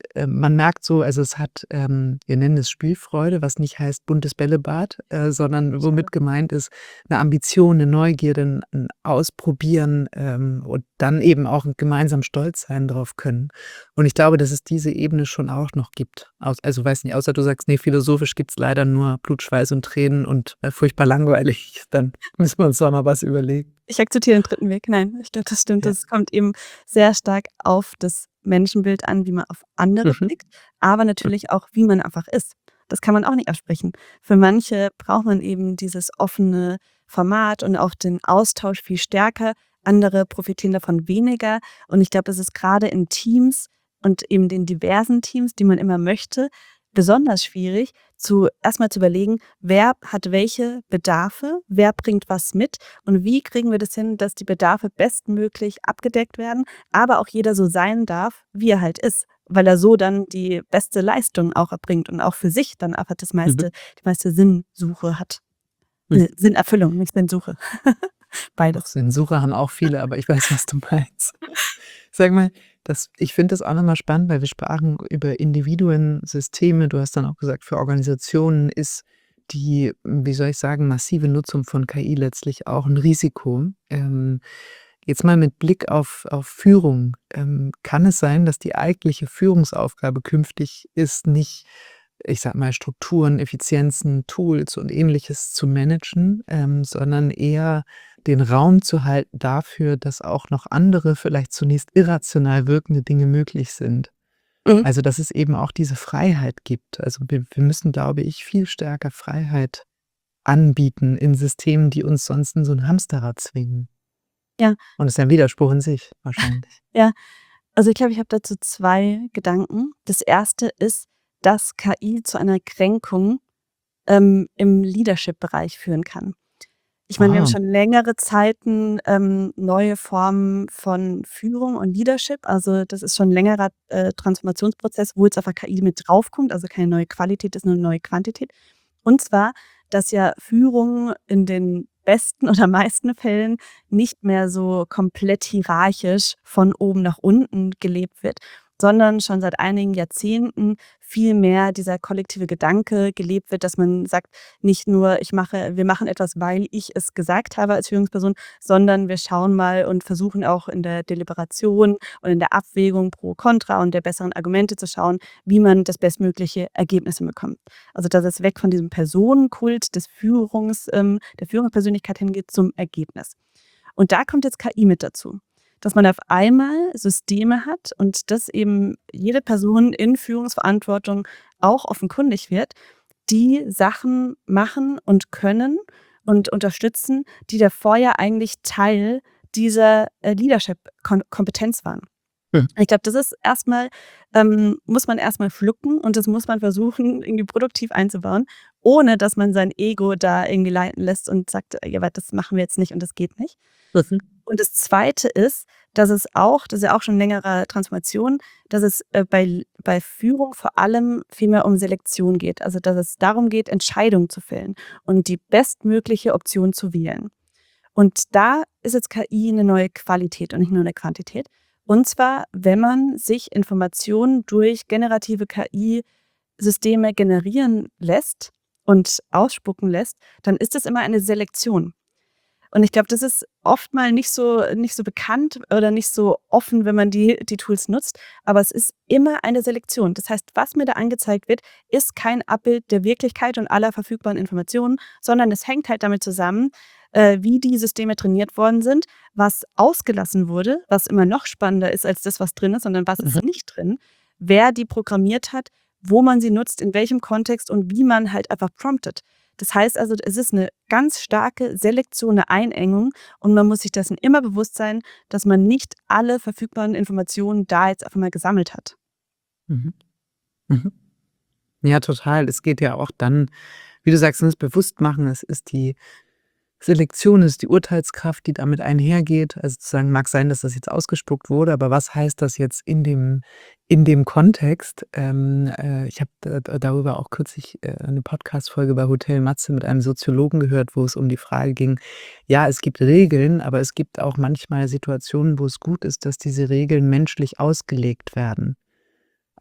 äh, man merkt so, also es hat, ähm, wir nennen es Spielfreude, was nicht heißt buntes Bällebad, äh, sondern womit gemeint ist eine Ambition, eine Neugierde, ein 'n Ausprobieren, ähm, und dann eben auch gemeinsam stolz sein drauf können. Und ich glaube, dass es diese Ebene schon auch noch gibt. Aus also weiß nicht, außer du sagst: „Ne, philosophisch gibt's leider nur Blut, Schweiß und Tränen und, äh, furchtbar langweilig“, dann müssen wir uns doch mal was überlegen. Ich akzeptiere den dritten Weg. Nein, ich glaube, das stimmt. Ja. Das kommt eben sehr stark auf das Menschenbild an, wie man auf andere Mhm. blickt, aber natürlich auch, wie man einfach ist. Das kann man auch nicht absprechen. Für manche braucht man eben dieses offene Format und auch den Austausch viel stärker. Andere profitieren davon weniger. Und ich glaube, es ist gerade in Teams und eben den diversen Teams, die man immer möchte, besonders schwierig, zu erstmal zu überlegen, wer hat welche Bedarfe, wer bringt was mit und wie kriegen wir das hin, dass die Bedarfe bestmöglich abgedeckt werden, aber auch jeder so sein darf, wie er halt ist, weil er so dann die beste Leistung auch erbringt und auch für sich dann einfach das Mhm. meiste, die meiste Sinnsuche hat. Mhm. Äh, Sinnerfüllung, nicht Sinnsuche. Doch, Beides. Sensoren haben auch viele, aber ich weiß, was du meinst. Sag mal, das ich finde das auch noch mal spannend, weil wir sprachen über Individuen, Systeme. Du hast dann auch gesagt, für Organisationen ist die, wie soll ich sagen, massive Nutzung von K I letztlich auch ein Risiko. Ähm, jetzt mal mit Blick auf auf Führung. Ähm, kann es sein, dass die eigentliche Führungsaufgabe künftig ist, nicht, ich sage mal, Strukturen, Effizienzen, Tools und Ähnliches zu managen, ähm, sondern eher den Raum zu halten dafür, dass auch noch andere, vielleicht zunächst irrational wirkende Dinge möglich sind. Mhm. Also, dass es eben auch diese Freiheit gibt. Also, wir wir müssen, glaube ich, viel stärker Freiheit anbieten in Systemen, die uns sonst in so ein Hamsterrad zwingen. Ja, Und das ist ja 'n Widerspruch in sich wahrscheinlich. ja. Also ich glaube, ich habe dazu zwei Gedanken. Das erste ist, dass K I zu einer Kränkung ähm, im Leadership-Bereich führen kann. Ich meine, wir haben Ah, schon längere Zeiten ähm, neue Formen von Führung und Leadership. Also das ist schon 'n längerer äh, Transformationsprozess, wo jetzt einfach K I mit draufkommt, also keine neue Qualität, ist nur 'ne neue Quantität. Und zwar, dass ja Führung in den besten oder meisten Fällen nicht mehr so komplett hierarchisch von oben nach unten gelebt wird, sondern schon seit einigen Jahrzehnten viel mehr dieser kollektive Gedanke gelebt wird, dass man sagt, nicht nur ich mache wir machen etwas, weil ich es gesagt habe als Führungsperson, sondern wir schauen mal und versuchen auch in der Deliberation und in der Abwägung pro kontra und der besseren Argumente zu schauen, wie man das bestmögliche Ergebnis hinbekommt. Also, dass es weg von diesem Personenkult des Führungs ähm, der Führungspersönlichkeit hingeht zum Ergebnis. Und da kommt jetzt K I mit dazu, dass man auf einmal Systeme hat und dass eben jede Person in Führungsverantwortung auch offenkundig wird, die Sachen machen und können und unterstützen, die davor ja eigentlich Teil dieser, äh, Leadership-Kompetenz waren. mhm, Ich glaube, das ist erstmal ähm, muss man erstmal schlucken und das muss man versuchen, irgendwie produktiv einzubauen, ohne dass man sein Ego da irgendwie leiten lässt und sagt: „Ja, aber das machen wir jetzt nicht und das geht nicht.“ mhm, Und das Zweite ist, dass es auch das ist ja auch schon längere Transformation, dass es, äh, bei bei Führung vor allem viel mehr um Selektion geht. Also, dass es darum geht, Entscheidungen zu fällen und die bestmögliche Option zu wählen. Und da ist jetzt K I eine neue Qualität und nicht nur eine Quantität. Und zwar, wenn man sich Informationen durch generative K I-Systeme generieren lässt und ausspucken lässt, dann ist es immer eine Selektion. Und ich glaube, das ist oft mal nicht so nicht so bekannt oder nicht so offen, wenn man die die Tools nutzt, aber es ist immer eine Selektion. Das heißt, was mir da angezeigt wird, ist kein Abbild der Wirklichkeit und aller verfügbaren Informationen, sondern es hängt halt damit zusammen, äh, wie die Systeme trainiert worden sind, was ausgelassen wurde, was immer noch spannender ist als das, was drin ist, sondern was mhm. ist nicht drin, wer die programmiert hat, wo man sie nutzt, in welchem Kontext und wie man halt einfach promptet. Das heißt also, es ist eine ganz starke Selektion, 'ne Einengung und man muss sich dessen immer bewusst sein, dass man nicht alle verfügbaren Informationen da jetzt einfach mal gesammelt hat. Mhm. Mhm. Ja, total. Es geht ja auch dann, wie du sagst, das Bewusstmachen, es ist die Selektion, es ist die Urteilskraft, die damit einhergeht. Also zu sagen, mag sein, dass das jetzt ausgespuckt wurde, aber was heißt das jetzt in dem in dem Kontext? Ähm, äh, ich habe da da darüber auch kürzlich, äh, 'ne Podcast-Folge bei Hotel Matze mit einem Soziologen gehört, wo es um die Frage ging, ja, es gibt Regeln, aber es gibt auch manchmal Situationen, wo es gut ist, dass diese Regeln menschlich ausgelegt werden.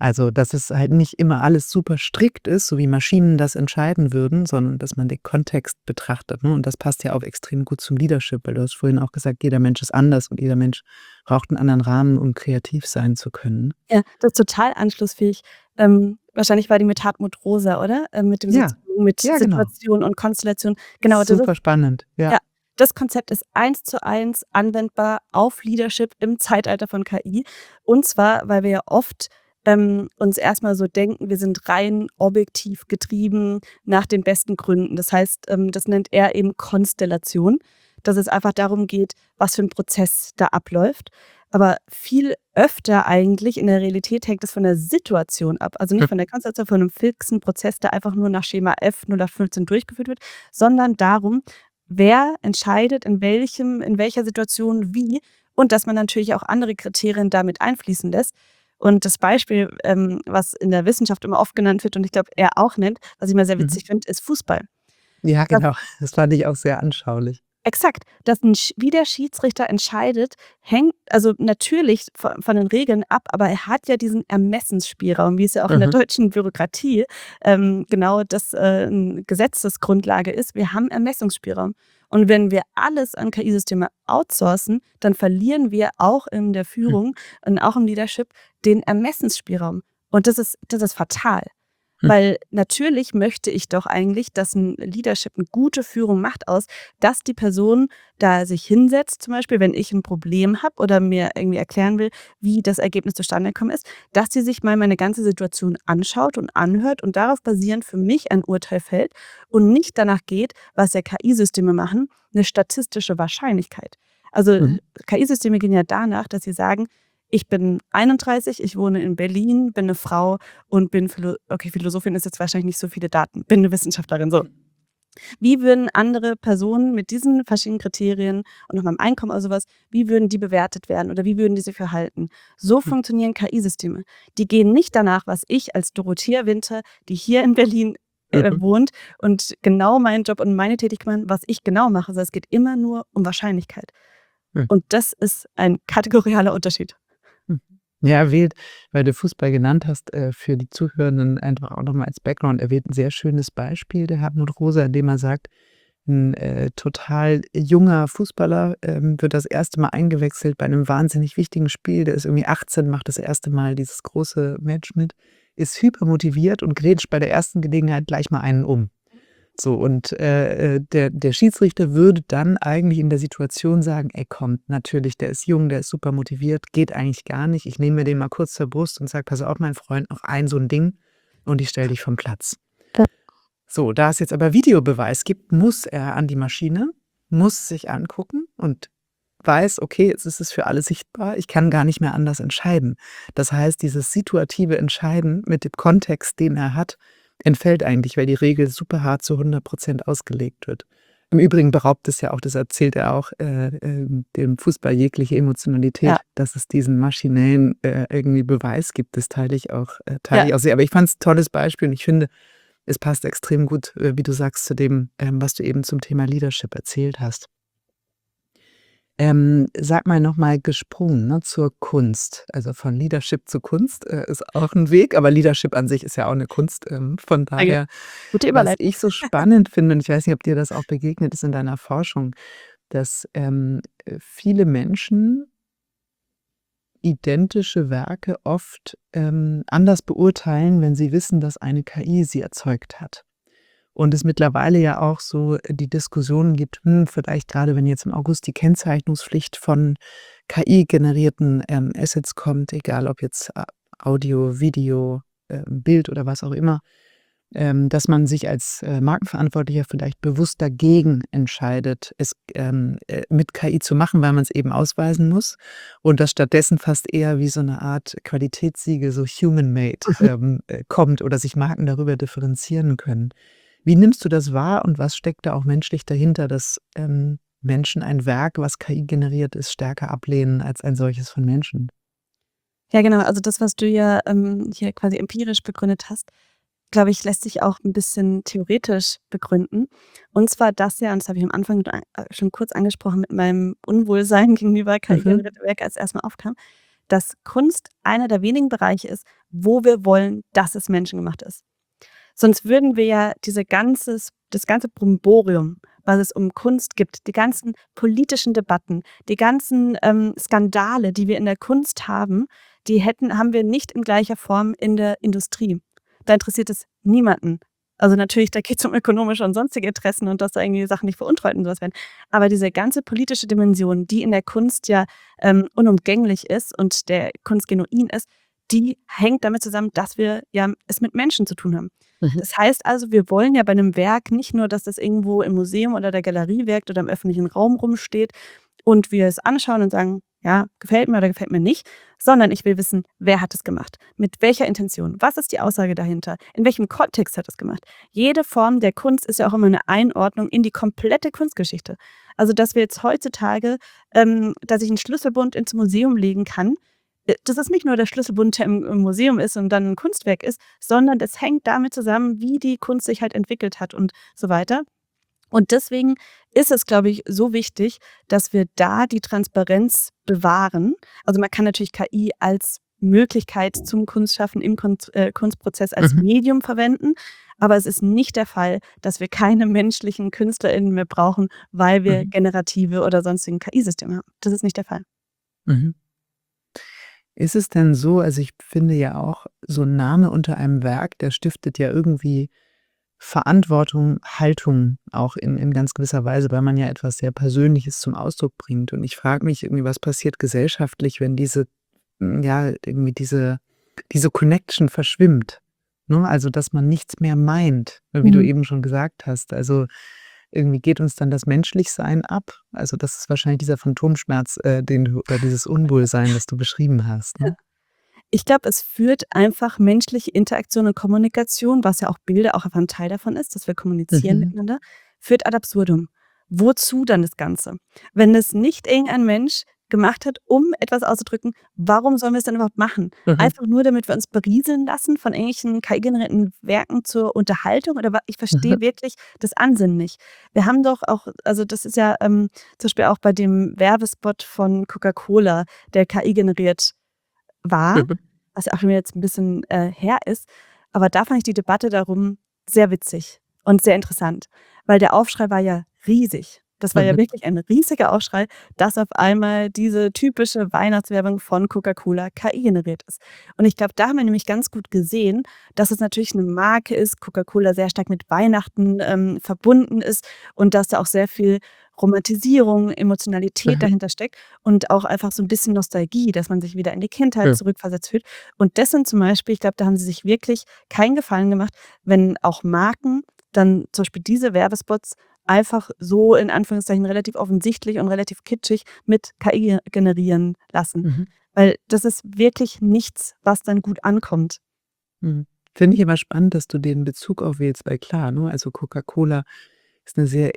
Also, dass es halt nicht immer alles super strikt ist, so wie Maschinen das entscheiden würden, sondern dass man den Kontext betrachtet, ne? Und das passt ja auch extrem gut zum Leadership, weil du hast vorhin auch gesagt, jeder Mensch ist anders und jeder Mensch braucht einen anderen Rahmen, um kreativ sein zu können. Ja, das ist total anschlussfähig. Ähm, wahrscheinlich war die mit Hartmut Rosa, oder? Ähm, mit dem Ja, Soziologen, mit ja, genau. Situation und Konstellation. Genau, das ist Super spannend, ja. ja, das Konzept ist eins zu eins anwendbar auf Leadership im Zeitalter von K I. Und zwar, weil wir ja oft ähm, uns erstmal so denken, wir sind rein objektiv getrieben nach den besten Gründen. Das heißt, ähm, das nennt er eben Konstellation, dass es einfach darum geht, was für ein Prozess da abläuft. Aber viel öfter eigentlich in der Realität hängt es von der Situation ab. Also nicht Hm. von der Konstellation, von einem fixen Prozess, der einfach nur nach Schema F null acht fünfzehn durchgeführt wird, sondern darum, wer entscheidet in welchem, in welcher Situation wie und dass man natürlich auch andere Kriterien damit einfließen lässt. Und das Beispiel, ähm, was in der Wissenschaft immer oft genannt wird und ich glaube, er auch nennt, was ich mal sehr Mhm. witzig finde, ist Fußball. Ja, Das genau. Das fand ich auch sehr anschaulich. Exakt, dass ein Sch wie der Schiedsrichter entscheidet, hängt also natürlich von von den Regeln ab, aber er hat ja diesen Ermessensspielraum, wie es ja auch in der Mhm. deutschen Bürokratie ähm, genau das äh, 'n Gesetzesgrundlage ist. Wir haben Ermessungsspielraum. Und wenn wir alles an K I-Systeme outsourcen, dann verlieren wir auch in der Hm. Führung und auch im Leadership den Ermessensspielraum. Und das ist das ist fatal. Hm. Weil natürlich möchte ich doch eigentlich, dass ein Leadership eine gute Führung macht aus, dass die Person da sich hinsetzt, zum Beispiel, wenn ich ein Problem habe oder mir irgendwie erklären will, wie das Ergebnis zustande gekommen ist, dass sie sich mal meine ganze Situation anschaut und anhört und darauf basierend für mich ein Urteil fällt und nicht danach geht, was ja K I-Systeme machen, eine statistische Wahrscheinlichkeit. Also, Mhm. K I-Systeme gehen ja danach, dass sie sagen: „Ich bin einunddreißig, ich wohne in Berlin, bin eine Frau und bin Philo“ okay, Philosophin ist jetzt wahrscheinlich nicht so viele Daten, bin eine Wissenschaftlerin, so. Wie würden andere Personen mit diesen verschiedenen Kriterien und noch meinem Einkommen oder sowas, wie würden die bewertet werden oder wie würden die sich verhalten? So Hm. funktionieren K I-Systeme. Die gehen nicht danach, was ich als Dorothea Winter, die hier in Berlin äh, Mhm. wohnt und genau meinen Job und meine Tätigkeit, was ich genau mache, sondern es geht immer nur um Wahrscheinlichkeit. Hm. Und das ist ein kategorialer Unterschied. Hm. Ja, er wählt, weil du Fußball genannt hast, äh, für die Zuhörenden einfach auch noch mal als Background, er wählt 'n sehr schönes Beispiel, der Hartmut Rosa, indem er sagt, 'n, äh, total junger Fußballer, ähm, wird das erste Mal eingewechselt bei 'nem wahnsinnig wichtigen Spiel. Der ist irgendwie achtzehn, macht das erste Mal dieses große Match mit, ist hypermotiviert und grätscht bei der ersten Gelegenheit gleich mal einen um. So und, äh, äh, der der Schiedsrichter würde dann eigentlich in der Situation sagen: „Ey, komm, natürlich, der ist jung, der ist super motiviert, geht eigentlich gar nicht. Ich nehme mir den mal kurz zur Brust und sage: ‚Pass auf, mein Freund, noch ein so 'n Ding und ich stelle dich vom Platz.'" Ja. So, da es jetzt aber Videobeweis gibt, muss er an die Maschine, muss sich angucken und weiß: „Okay, jetzt ist es für alle sichtbar. Ich kann gar nicht mehr anders entscheiden." Das heißt, dieses situative Entscheiden mit dem Kontext, den er hat, entfällt eigentlich, weil die Regel super hart zu hundert Prozent ausgelegt wird. Im Übrigen beraubt es ja auch, das erzählt er auch, äh, ähm, dem Fußball jegliche Emotionalität, Ja. dass es diesen maschinellen, äh, irgendwie Beweis gibt. Das teile ich auch äh, teile Ja. ich auch sehr. Aber ich fand es 'n tolles Beispiel und ich finde, es passt extrem gut, äh, wie du sagst, zu dem, ähm, was du eben zum Thema Leadership erzählt hast. Ähm, sag mal noch mal gesprungen, ne, zur Kunst. Also, von Leadership zu Kunst, äh, ist auch 'n Weg, aber Leadership an sich ist ja auch 'ne Kunst. Ähm, von Danke. daher, Gute was Überleitung. ich so spannend finde, und ich weiß nicht, ob dir das auch begegnet ist in deiner Forschung, dass, ähm, äh, viele Menschen identische Werke oft, ähm, anders beurteilen, wenn sie wissen, dass eine K I sie erzeugt hat. Und es mittlerweile ja auch so äh, die Diskussionen gibt, hm, vielleicht gerade wenn jetzt im August die Kennzeichnungspflicht von K I-generierten, ähm, Assets kommt, egal ob jetzt A Audio, Video, ähm, Bild oder was auch immer, ähm, dass man sich als, äh, Markenverantwortlicher vielleicht bewusst dagegen entscheidet, es, ähm, äh, mit K I zu machen, weil man es eben ausweisen muss und dass stattdessen fast eher wie so eine Art Qualitätssiegel, so human made, ähm, äh, kommt oder sich Marken darüber differenzieren können. Wie nimmst du das wahr und was steckt da auch menschlich dahinter, dass, ähm, Menschen ein Werk, was K I generiert ist, stärker ablehnen als ein solches von Menschen? Ja, genau. Also das, was du ja ähm, hier quasi empirisch begründet hast, glaube ich, lässt sich auch ein bisschen theoretisch begründen. Und zwar das ja, und das habe ich am Anfang äh, schon kurz angesprochen mit meinem Unwohlsein gegenüber Mhm. K I-generierten Werke, als es erst mal aufkam, dass Kunst einer der wenigen Bereiche ist, wo wir wollen, dass es menschengemacht ist. Sonst würden wir ja diese ganzes, das ganze Brimborium, was es um Kunst gibt, die ganzen politischen Debatten, die ganzen ähm, Skandale, die wir in der Kunst haben, die hätten, haben wir nicht in gleicher Form in der Industrie. Da interessiert es niemanden. Also natürlich, da geht es um ökonomische und sonstige Interessen und dass da irgendwie Sachen nicht veruntreut und sowas werden. Aber diese ganze politische Dimension, die in der Kunst ja ähm, unumgänglich ist und der Kunst genuin ist, die hängt damit zusammen, dass wir ja es mit Menschen zu tun haben. Mhm. Das heißt also, wir wollen ja bei einem Werk nicht nur, dass das irgendwo im Museum oder der Galerie wirkt oder im öffentlichen Raum rumsteht und wir es anschauen und sagen, ja, gefällt mir oder gefällt mir nicht, sondern ich will wissen, wer hat es gemacht, mit welcher Intention, was ist die Aussage dahinter, in welchem Kontext hat es gemacht. Jede Form der Kunst ist ja auch immer eine Einordnung in die komplette Kunstgeschichte. Also, dass wir jetzt heutzutage, ähm, dass ich einen Schlüsselbund ins Museum legen kann, äh, das ist nicht nur der Schlüsselbund, der im, im Museum ist und dann ein Kunstwerk ist, sondern das hängt damit zusammen, wie die Kunst sich halt entwickelt hat und so weiter. Und deswegen ist es, glaube ich, so wichtig, dass wir da die Transparenz bewahren. Also man kann natürlich K I als Möglichkeit zum Kunstschaffen im Kunst, äh, Kunstprozess als Mhm. Medium verwenden, aber es ist nicht der Fall, dass wir keine menschlichen KünstlerInnen mehr brauchen, weil wir Mhm. generative oder sonstigen K I-Systeme haben. Das ist nicht der Fall. Mhm. Ist es denn so, also ich finde ja auch, so ein Name unter einem Werk, der stiftet ja irgendwie Verantwortung, Haltung auch in in ganz gewisser Weise, weil man ja etwas sehr Persönliches zum Ausdruck bringt. Und ich frage mich irgendwie, was passiert gesellschaftlich, wenn diese hm, ja, irgendwie diese diese Connection verschwimmt, ne? Also, dass man nichts mehr meint, wie du Mhm. eben schon gesagt hast. Also, irgendwie geht uns dann das Menschlichsein ab. Also, das ist wahrscheinlich dieser Phantomschmerz, äh, den du oder dieses Unwohlsein, das du beschrieben hast, ne? Ich glaube, es führt einfach menschliche Interaktion und Kommunikation, was ja auch Bilder auch einfach ein Teil davon ist, dass wir kommunizieren Mhm. miteinander, führt ad absurdum. Wozu dann das Ganze? Wenn es nicht irgendein Mensch gemacht hat, um etwas auszudrücken, warum sollen wir es dann überhaupt machen? Mhm. Einfach nur, damit wir uns berieseln lassen von irgendwelchen K I-generierten Werken zur Unterhaltung? Oder wa ich Mhm. verstehe wirklich das Ansinnen nicht. Wir haben doch auch, also das ist ja ähm, zum Beispiel auch bei dem Werbespot von Coca-Cola, der K I generiert war, Mhm. was ja auch schon wieder jetzt ein bisschen, äh, her ist. Aber da fand ich die Debatte darum sehr witzig und sehr interessant, weil der Aufschrei war ja riesig. Das war ja Mhm. wirklich ein riesiger Aufschrei, dass auf einmal diese typische Weihnachtswerbung von Coca-Cola K I generiert ist. Und ich glaube, da haben wir nämlich ganz gut gesehen, dass es natürlich eine Marke ist, Coca-Cola sehr stark mit Weihnachten, ähm, verbunden ist und dass da auch sehr viel Romantisierung, Emotionalität Mhm. dahinter steckt und auch einfach so ein bisschen Nostalgie, dass man sich wieder in die Kindheit Ja. zurückversetzt fühlt. Und das sind zum Beispiel, ich glaube, da haben sie sich wirklich keinen Gefallen gemacht, wenn auch Marken dann zum Beispiel diese Werbespots einfach so in Anführungszeichen relativ offensichtlich und relativ kitschig mit K I generieren lassen. Mhm. Weil das ist wirklich nichts, was dann gut ankommt. Mhm. Finde ich aber spannend, dass du den Bezug aufwählst, weil klar, ne, also Coca-Cola ist eine sehr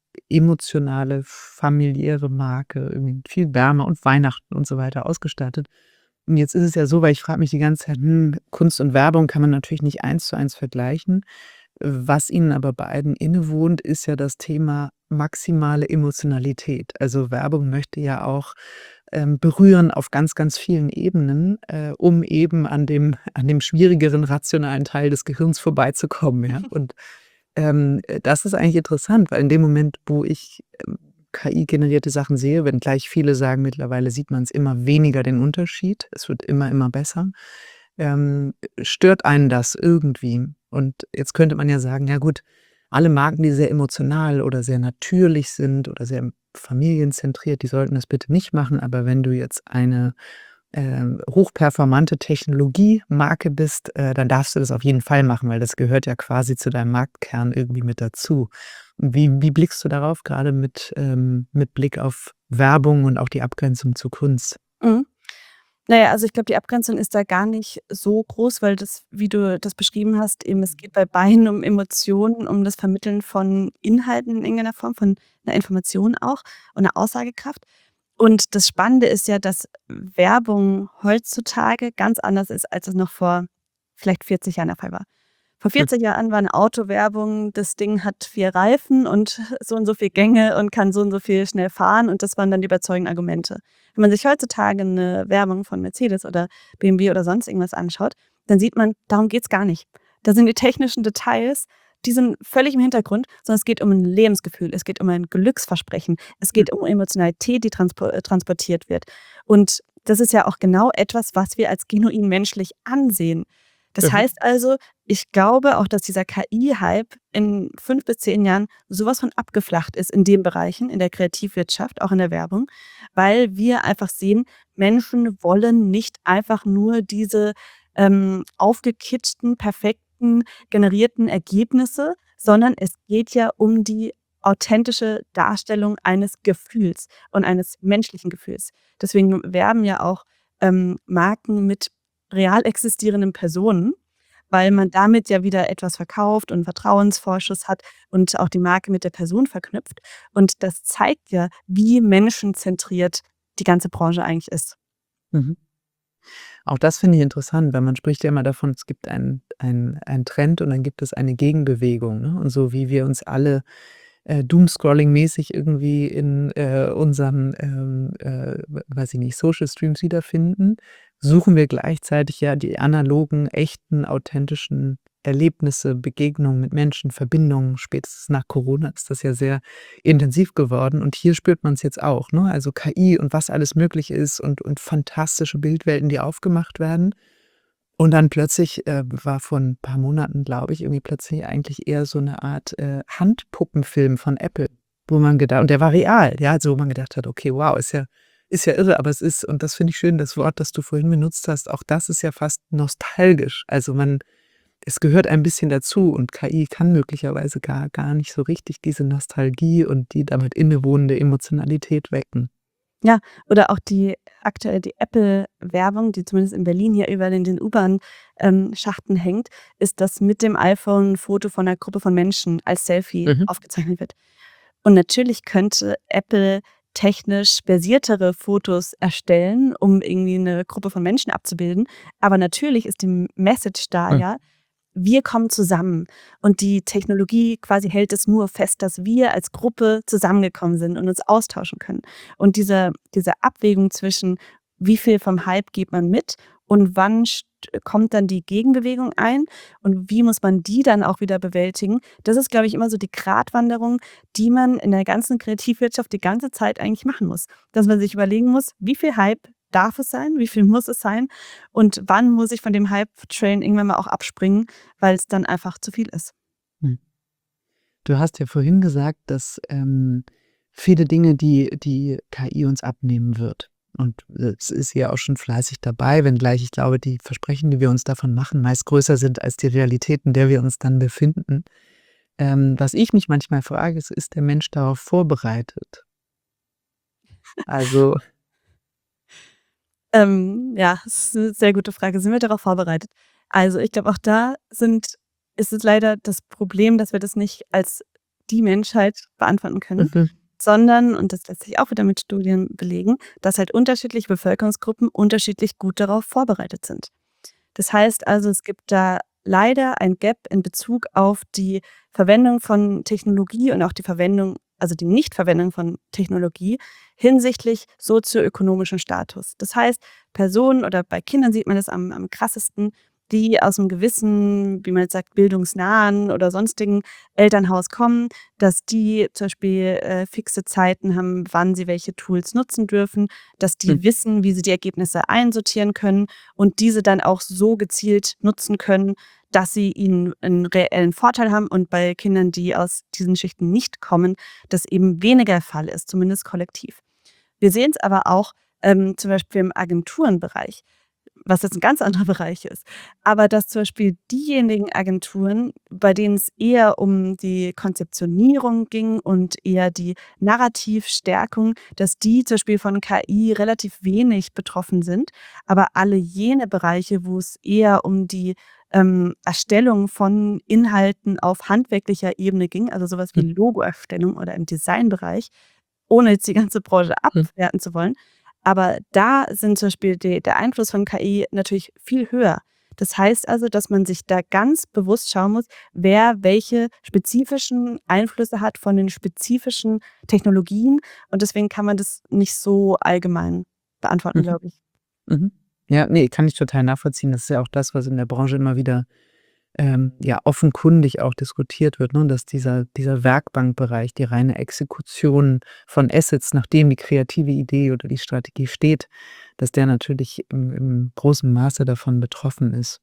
emotionale, familiäre Marke, irgendwie mit viel Wärme und Weihnachten und so weiter ausgestattet. Und jetzt ist es ja so, weil ich frage mich die ganze Zeit, hm, Kunst und Werbung kann man natürlich nicht eins zu eins vergleichen. Was ihnen aber beiden innewohnt, ist ja das Thema maximale Emotionalität. Also Werbung möchte ja auch ähm, berühren auf ganz, ganz vielen Ebenen, äh, um eben an dem, an dem schwierigeren rationalen Teil des Gehirns vorbeizukommen. Ja? Und ähm, äh, das ist eigentlich interessant, weil in dem Moment, wo ich ähm, K I-generierte Sachen sehe, wenngleich viele sagen, mittlerweile sieht man es immer weniger den Unterschied, es wird immer, immer besser, ähm, stört einen das irgendwie? Und jetzt könnte man ja sagen, ja gut, alle Marken, die sehr emotional oder sehr natürlich sind oder sehr familienzentriert, die sollten das bitte nicht machen. Aber wenn du jetzt eine ähm, hochperformante Technologiemarke bist, äh, dann darfst du das auf jeden Fall machen, weil das gehört ja quasi zu deinem Marktkern irgendwie mit dazu. Wie, wie blickst du darauf, gerade mit, ähm, mit Blick auf Werbung und auch die Abgrenzung zu Kunst? Mhm. Na ja, also ich glaube, die Abgrenzung ist da gar nicht so groß, weil das, wie du das beschrieben hast, eben es geht bei beiden um Emotionen, um das Vermitteln von Inhalten in irgendeiner Form, von einer Information auch und 'ner Aussagekraft. Und das Spannende ist ja, dass Werbung heutzutage ganz anders ist, als es noch vor vielleicht vierzig Jahren der Fall war. Vor vierzig Jahren war eine Autowerbung, das Ding hat vier Reifen und so und so viel Gänge und kann so und so viel schnell fahren und das waren dann die überzeugenden Argumente. Wenn man sich heutzutage eine Werbung von Mercedes oder B M W oder sonst irgendwas anschaut, dann sieht man, darum geht's gar nicht. Da sind die technischen Details, die sind völlig im Hintergrund, sondern es geht um ein Lebensgefühl, es geht um ein Glücksversprechen, es geht um Emotionalität, die transpo äh, transportiert wird. Und das ist ja auch genau etwas, was wir als genuin menschlich ansehen. Das Mhm. heißt also, ich glaube auch, dass dieser K I-Hype in fünf bis zehn Jahren sowas von abgeflacht ist in den Bereichen, in der Kreativwirtschaft, auch in der Werbung, weil wir einfach sehen, Menschen wollen nicht einfach nur diese ähm, aufgekitschten, perfekten, generierten Ergebnisse, sondern es geht ja um die authentische Darstellung eines Gefühls und eines menschlichen Gefühls. Deswegen werben ja auch ähm, Marken mit real existierenden Personen, weil man damit ja wieder etwas verkauft und Vertrauensvorschuss hat und auch die Marke mit der Person verknüpft. Und das zeigt ja, wie menschenzentriert die ganze Branche eigentlich ist. Mhm. Auch das finde ich interessant, weil man spricht ja immer davon, es gibt einen ein einen Trend und dann gibt es eine Gegenbewegung, ne? Und so wie wir uns alle äh, Doomscrolling-mäßig irgendwie in äh, unseren, ähm, äh, weiß ich nicht, Social Streams wiederfinden, suchen wir gleichzeitig ja die analogen, echten, authentischen Erlebnisse, Begegnungen mit Menschen, Verbindungen. Spätestens nach Corona ist das ja sehr intensiv geworden und hier spürt man es jetzt auch, ne? Also K I und was alles möglich ist und und fantastische Bildwelten, die aufgemacht werden. Und dann plötzlich, äh, war vor ein paar Monaten, glaube ich, irgendwie plötzlich eigentlich eher so eine Art, äh, Handpuppenfilm von Apple, wo man gedacht und der war real, ja, also wo man gedacht hat: „Okay, wow, ist ja ist ja irre“, aber es ist und das finde ich schön, das Wort, das du vorhin benutzt hast, auch das ist ja fast nostalgisch. Also, man es gehört ein bisschen dazu und K I kann möglicherweise gar gar nicht so richtig diese Nostalgie und die damit innewohnende Emotionalität wecken. Ja, oder auch die aktuell die Apple-Werbung, die zumindest in Berlin hier überall in den U-Bahn ähm, Schachten hängt, ist, dass mit dem iPhone 'n Foto von einer Gruppe von Menschen als Selfie Mhm. aufgezeichnet wird. Und natürlich könnte Apple technisch versiertere Fotos erstellen, um irgendwie eine Gruppe von Menschen abzubilden. Aber natürlich ist die Message da Mhm. ja, wir kommen zusammen und die Technologie quasi hält es nur fest, dass wir als Gruppe zusammengekommen sind und uns austauschen können. Und diese diese Abwägung zwischen, wie viel vom Hype geht man mit und wann st kommt dann die Gegenbewegung ein und wie muss man die dann auch wieder bewältigen? Das ist, glaube ich, immer so die Gratwanderung, die man in der ganzen Kreativwirtschaft die ganze Zeit eigentlich machen muss. Dass man sich überlegen muss, wie viel Hype darf es sein, wie viel muss es sein und wann muss ich von dem Hype-Train irgendwann mal auch abspringen, weil es dann einfach zu viel ist. Mhm. Du hast ja vorhin gesagt, dass, ähm, viele Dinge, die die K I uns abnehmen wird. Und äh, es ist ja auch schon fleißig dabei, wenngleich ich glaube, die Versprechen, die wir uns davon machen, meist größer sind als die Realität, in der wir uns dann befinden. Ähm, was ich mich manchmal frage, ist, ist der Mensch darauf vorbereitet? Also Ähm, ja, das ist 'ne sehr gute Frage. Sind wir darauf vorbereitet? Also, ich glaube, auch da sind ist es leider das Problem, dass wir das nicht als die Menschheit beantworten können, mhm, sondern, und das lässt sich auch wieder mit Studien belegen, dass halt unterschiedliche Bevölkerungsgruppen unterschiedlich gut darauf vorbereitet sind. Das heißt also, es gibt da leider ein Gap in Bezug auf die Verwendung von Technologie und auch die Verwendung also die Nichtverwendung von Technologie hinsichtlich sozioökonomischem Status. Das heißt, Personen oder bei Kindern sieht man das am am krassesten, die aus einem gewissen, wie man jetzt sagt, bildungsnahen oder sonstigen Elternhaus kommen, dass die zum Beispiel, äh, fixe Zeiten haben, wann sie welche Tools nutzen dürfen, dass mhm, die wissen, wie sie die Ergebnisse einsortieren können und diese dann auch so gezielt nutzen können, dass sie ihnen einen reellen Vorteil haben und bei Kindern, die aus diesen Schichten nicht kommen, das eben weniger der Fall ist, zumindest kollektiv. Wir sehen es aber auch, ähm, zum Beispiel im Agenturenbereich, was jetzt ein ganz anderer Bereich ist. Aber dass zum Beispiel diejenigen Agenturen, bei denen es eher um die Konzeptionierung ging und eher die Narrativstärkung, dass die zum Beispiel von K I relativ wenig betroffen sind. Aber alle jene Bereiche, wo es eher um die, ähm, Erstellung von Inhalten auf handwerklicher Ebene ging, also sowas wie mhm, Logoerstellung oder im Designbereich, ohne jetzt die ganze Branche mhm, abwerten zu wollen. Aber da sind zum Beispiel de der Einfluss von K I natürlich viel höher. Das heißt also, dass man sich da ganz bewusst schauen muss, wer welche spezifischen Einflüsse hat von den spezifischen Technologien. Und deswegen kann man das nicht so allgemein beantworten, Mhm. glaube ich. Mhm. Ja, nee, kann ich total nachvollziehen. Das ist ja auch das, was in der Branche immer wieder ähm, ja, offenkundig auch diskutiert wird, ne? Dass dieser, dieser Werkbankbereich, die reine Exekution von Assets, nachdem die kreative Idee oder die Strategie steht, dass der natürlich im, im großen Maße davon betroffen ist.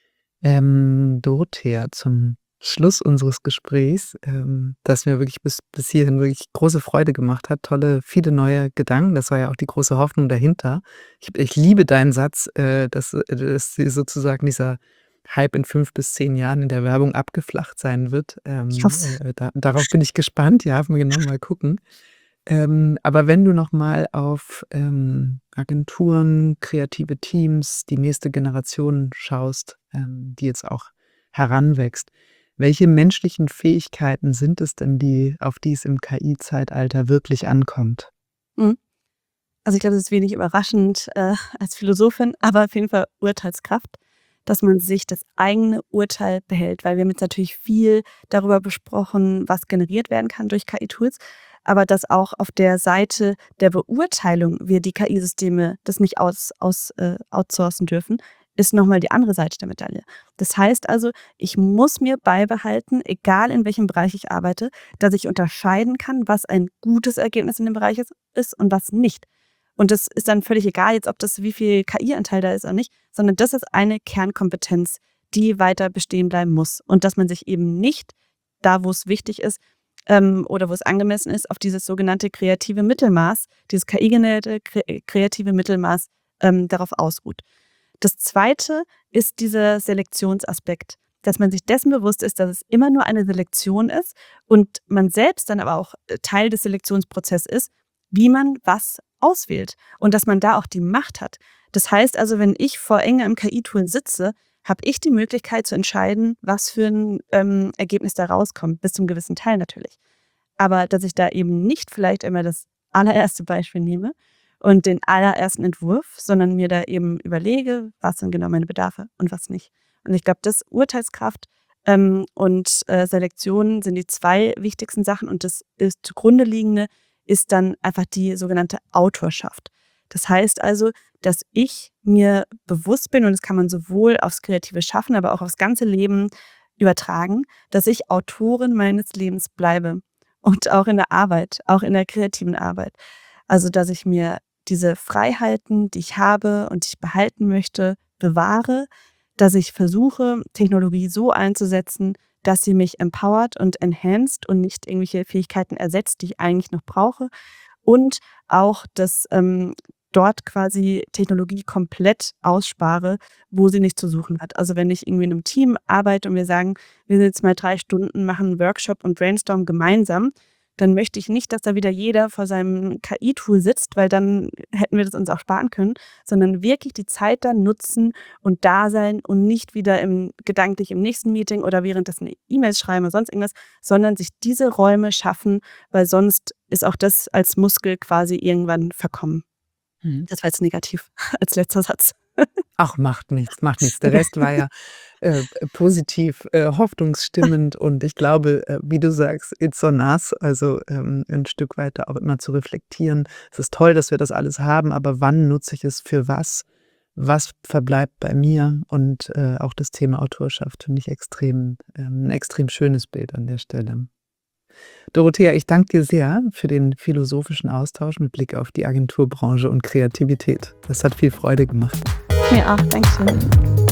Ähm, Dorothea, zum Schluss unseres Gesprächs, ähm, das mir wirklich bis, bis hierhin wirklich große Freude gemacht hat, tolle, viele neue Gedanken, das war ja auch die große Hoffnung dahinter. Ich, ich liebe deinen Satz, äh, dass, äh, dass die sozusagen dieser Hype in fünf bis zehn Jahren in der Werbung abgeflacht sein wird. Ich Ähm, hoffe äh, da, darauf bin ich gespannt, ja, wir genau mal gucken. Ähm, aber wenn du noch mal auf ähm, Agenturen, kreative Teams, die nächste Generation schaust, ähm, die jetzt auch heranwächst, welche menschlichen Fähigkeiten sind es denn, die, auf die es im K I-Zeitalter wirklich ankommt? Mhm. Also ich glaube, es ist wenig überraschend äh, als Philosophin, aber auf jeden Fall Urteilskraft, dass man sich das eigene Urteil behält, weil wir haben jetzt natürlich viel darüber besprochen, was generiert werden kann durch K I-Tools, aber dass auch auf der Seite der Beurteilung wir die K I-Systeme das nicht aus, aus, äh, outsourcen dürfen, ist nochmal die andere Seite der Medaille. Das heißt also, ich muss mir beibehalten, egal in welchem Bereich ich arbeite, dass ich unterscheiden kann, was ein gutes Ergebnis in dem Bereich ist, ist und was nicht. Und das ist dann völlig egal jetzt, ob das wie viel K I-Anteil da ist oder nicht, sondern das ist eine Kernkompetenz, die weiter bestehen bleiben muss. Und dass man sich eben nicht da, wo es wichtig ist ähm, oder wo es angemessen ist, auf dieses sogenannte kreative Mittelmaß, dieses K I-generierte kre kreative Mittelmaß ähm, darauf ausruht. Das Zweite ist dieser Selektionsaspekt, dass man sich dessen bewusst ist, dass es immer nur eine Selektion ist und man selbst dann aber auch äh, Teil des Selektionsprozesses ist, wie man was auswählt und dass man da auch die Macht hat. Das heißt also, wenn ich vor irgendeinem K I-Tool sitze, habe ich die Möglichkeit zu entscheiden, was für ein ähm, Ergebnis da rauskommt, bis zum gewissen Teil natürlich. Aber dass ich da eben nicht vielleicht immer das allererste Beispiel nehme und den allerersten Entwurf, sondern mir da eben überlege, was sind genau meine Bedarfe und was nicht. Und ich glaube, das Urteilskraft ähm, und äh, Selektion sind die zwei wichtigsten Sachen und das ist zugrunde liegende ist dann einfach die sogenannte Autorschaft. Das heißt also, dass ich mir bewusst bin, und das kann man sowohl aufs kreative Schaffen, aber auch aufs ganze Leben übertragen, dass ich Autorin meines Lebens bleibe und auch in der Arbeit, auch in der kreativen Arbeit. Also, dass ich mir diese Freiheiten, die ich habe und die ich behalten möchte, bewahre, dass ich versuche, Technologie so einzusetzen, dass sie mich empowert und enhanced und nicht irgendwelche Fähigkeiten ersetzt, die ich eigentlich noch brauche. Und auch, dass ähm, dort quasi Technologie komplett ausspare, wo sie nicht zu suchen hat. Also wenn ich irgendwie in einem Team arbeite und wir sagen, wir sind jetzt mal drei Stunden, machen einen Workshop und brainstormen gemeinsam, dann möchte ich nicht, dass da wieder jeder vor seinem K I-Tool sitzt, weil dann hätten wir das uns auch sparen können, sondern wirklich die Zeit dann nutzen und da sein und nicht wieder im, gedanklich im nächsten Meeting oder währenddessen E-Mails schreiben oder sonst irgendwas, sondern sich diese Räume schaffen, weil sonst ist auch das als Muskel quasi irgendwann verkommen. Mhm. Das war jetzt negativ als letzter Satz. Ach, macht nichts, macht nichts. Der Rest war ja äh, positiv, äh, hoffnungsstimmend und ich glaube, äh, wie du sagst, it's on us, also ähm, ein Stück weiter auch immer zu reflektieren. Es ist toll, dass wir das alles haben, aber wann nutze ich es für was? Was verbleibt bei mir? Und äh, auch das Thema Autorschaft finde ich extrem, ähm, ein extrem schönes Bild an der Stelle. Dorothea, ich danke dir sehr für den philosophischen Austausch mit Blick auf die Agenturbranche und Kreativität. Das hat viel Freude gemacht. Mir auch, danke schön.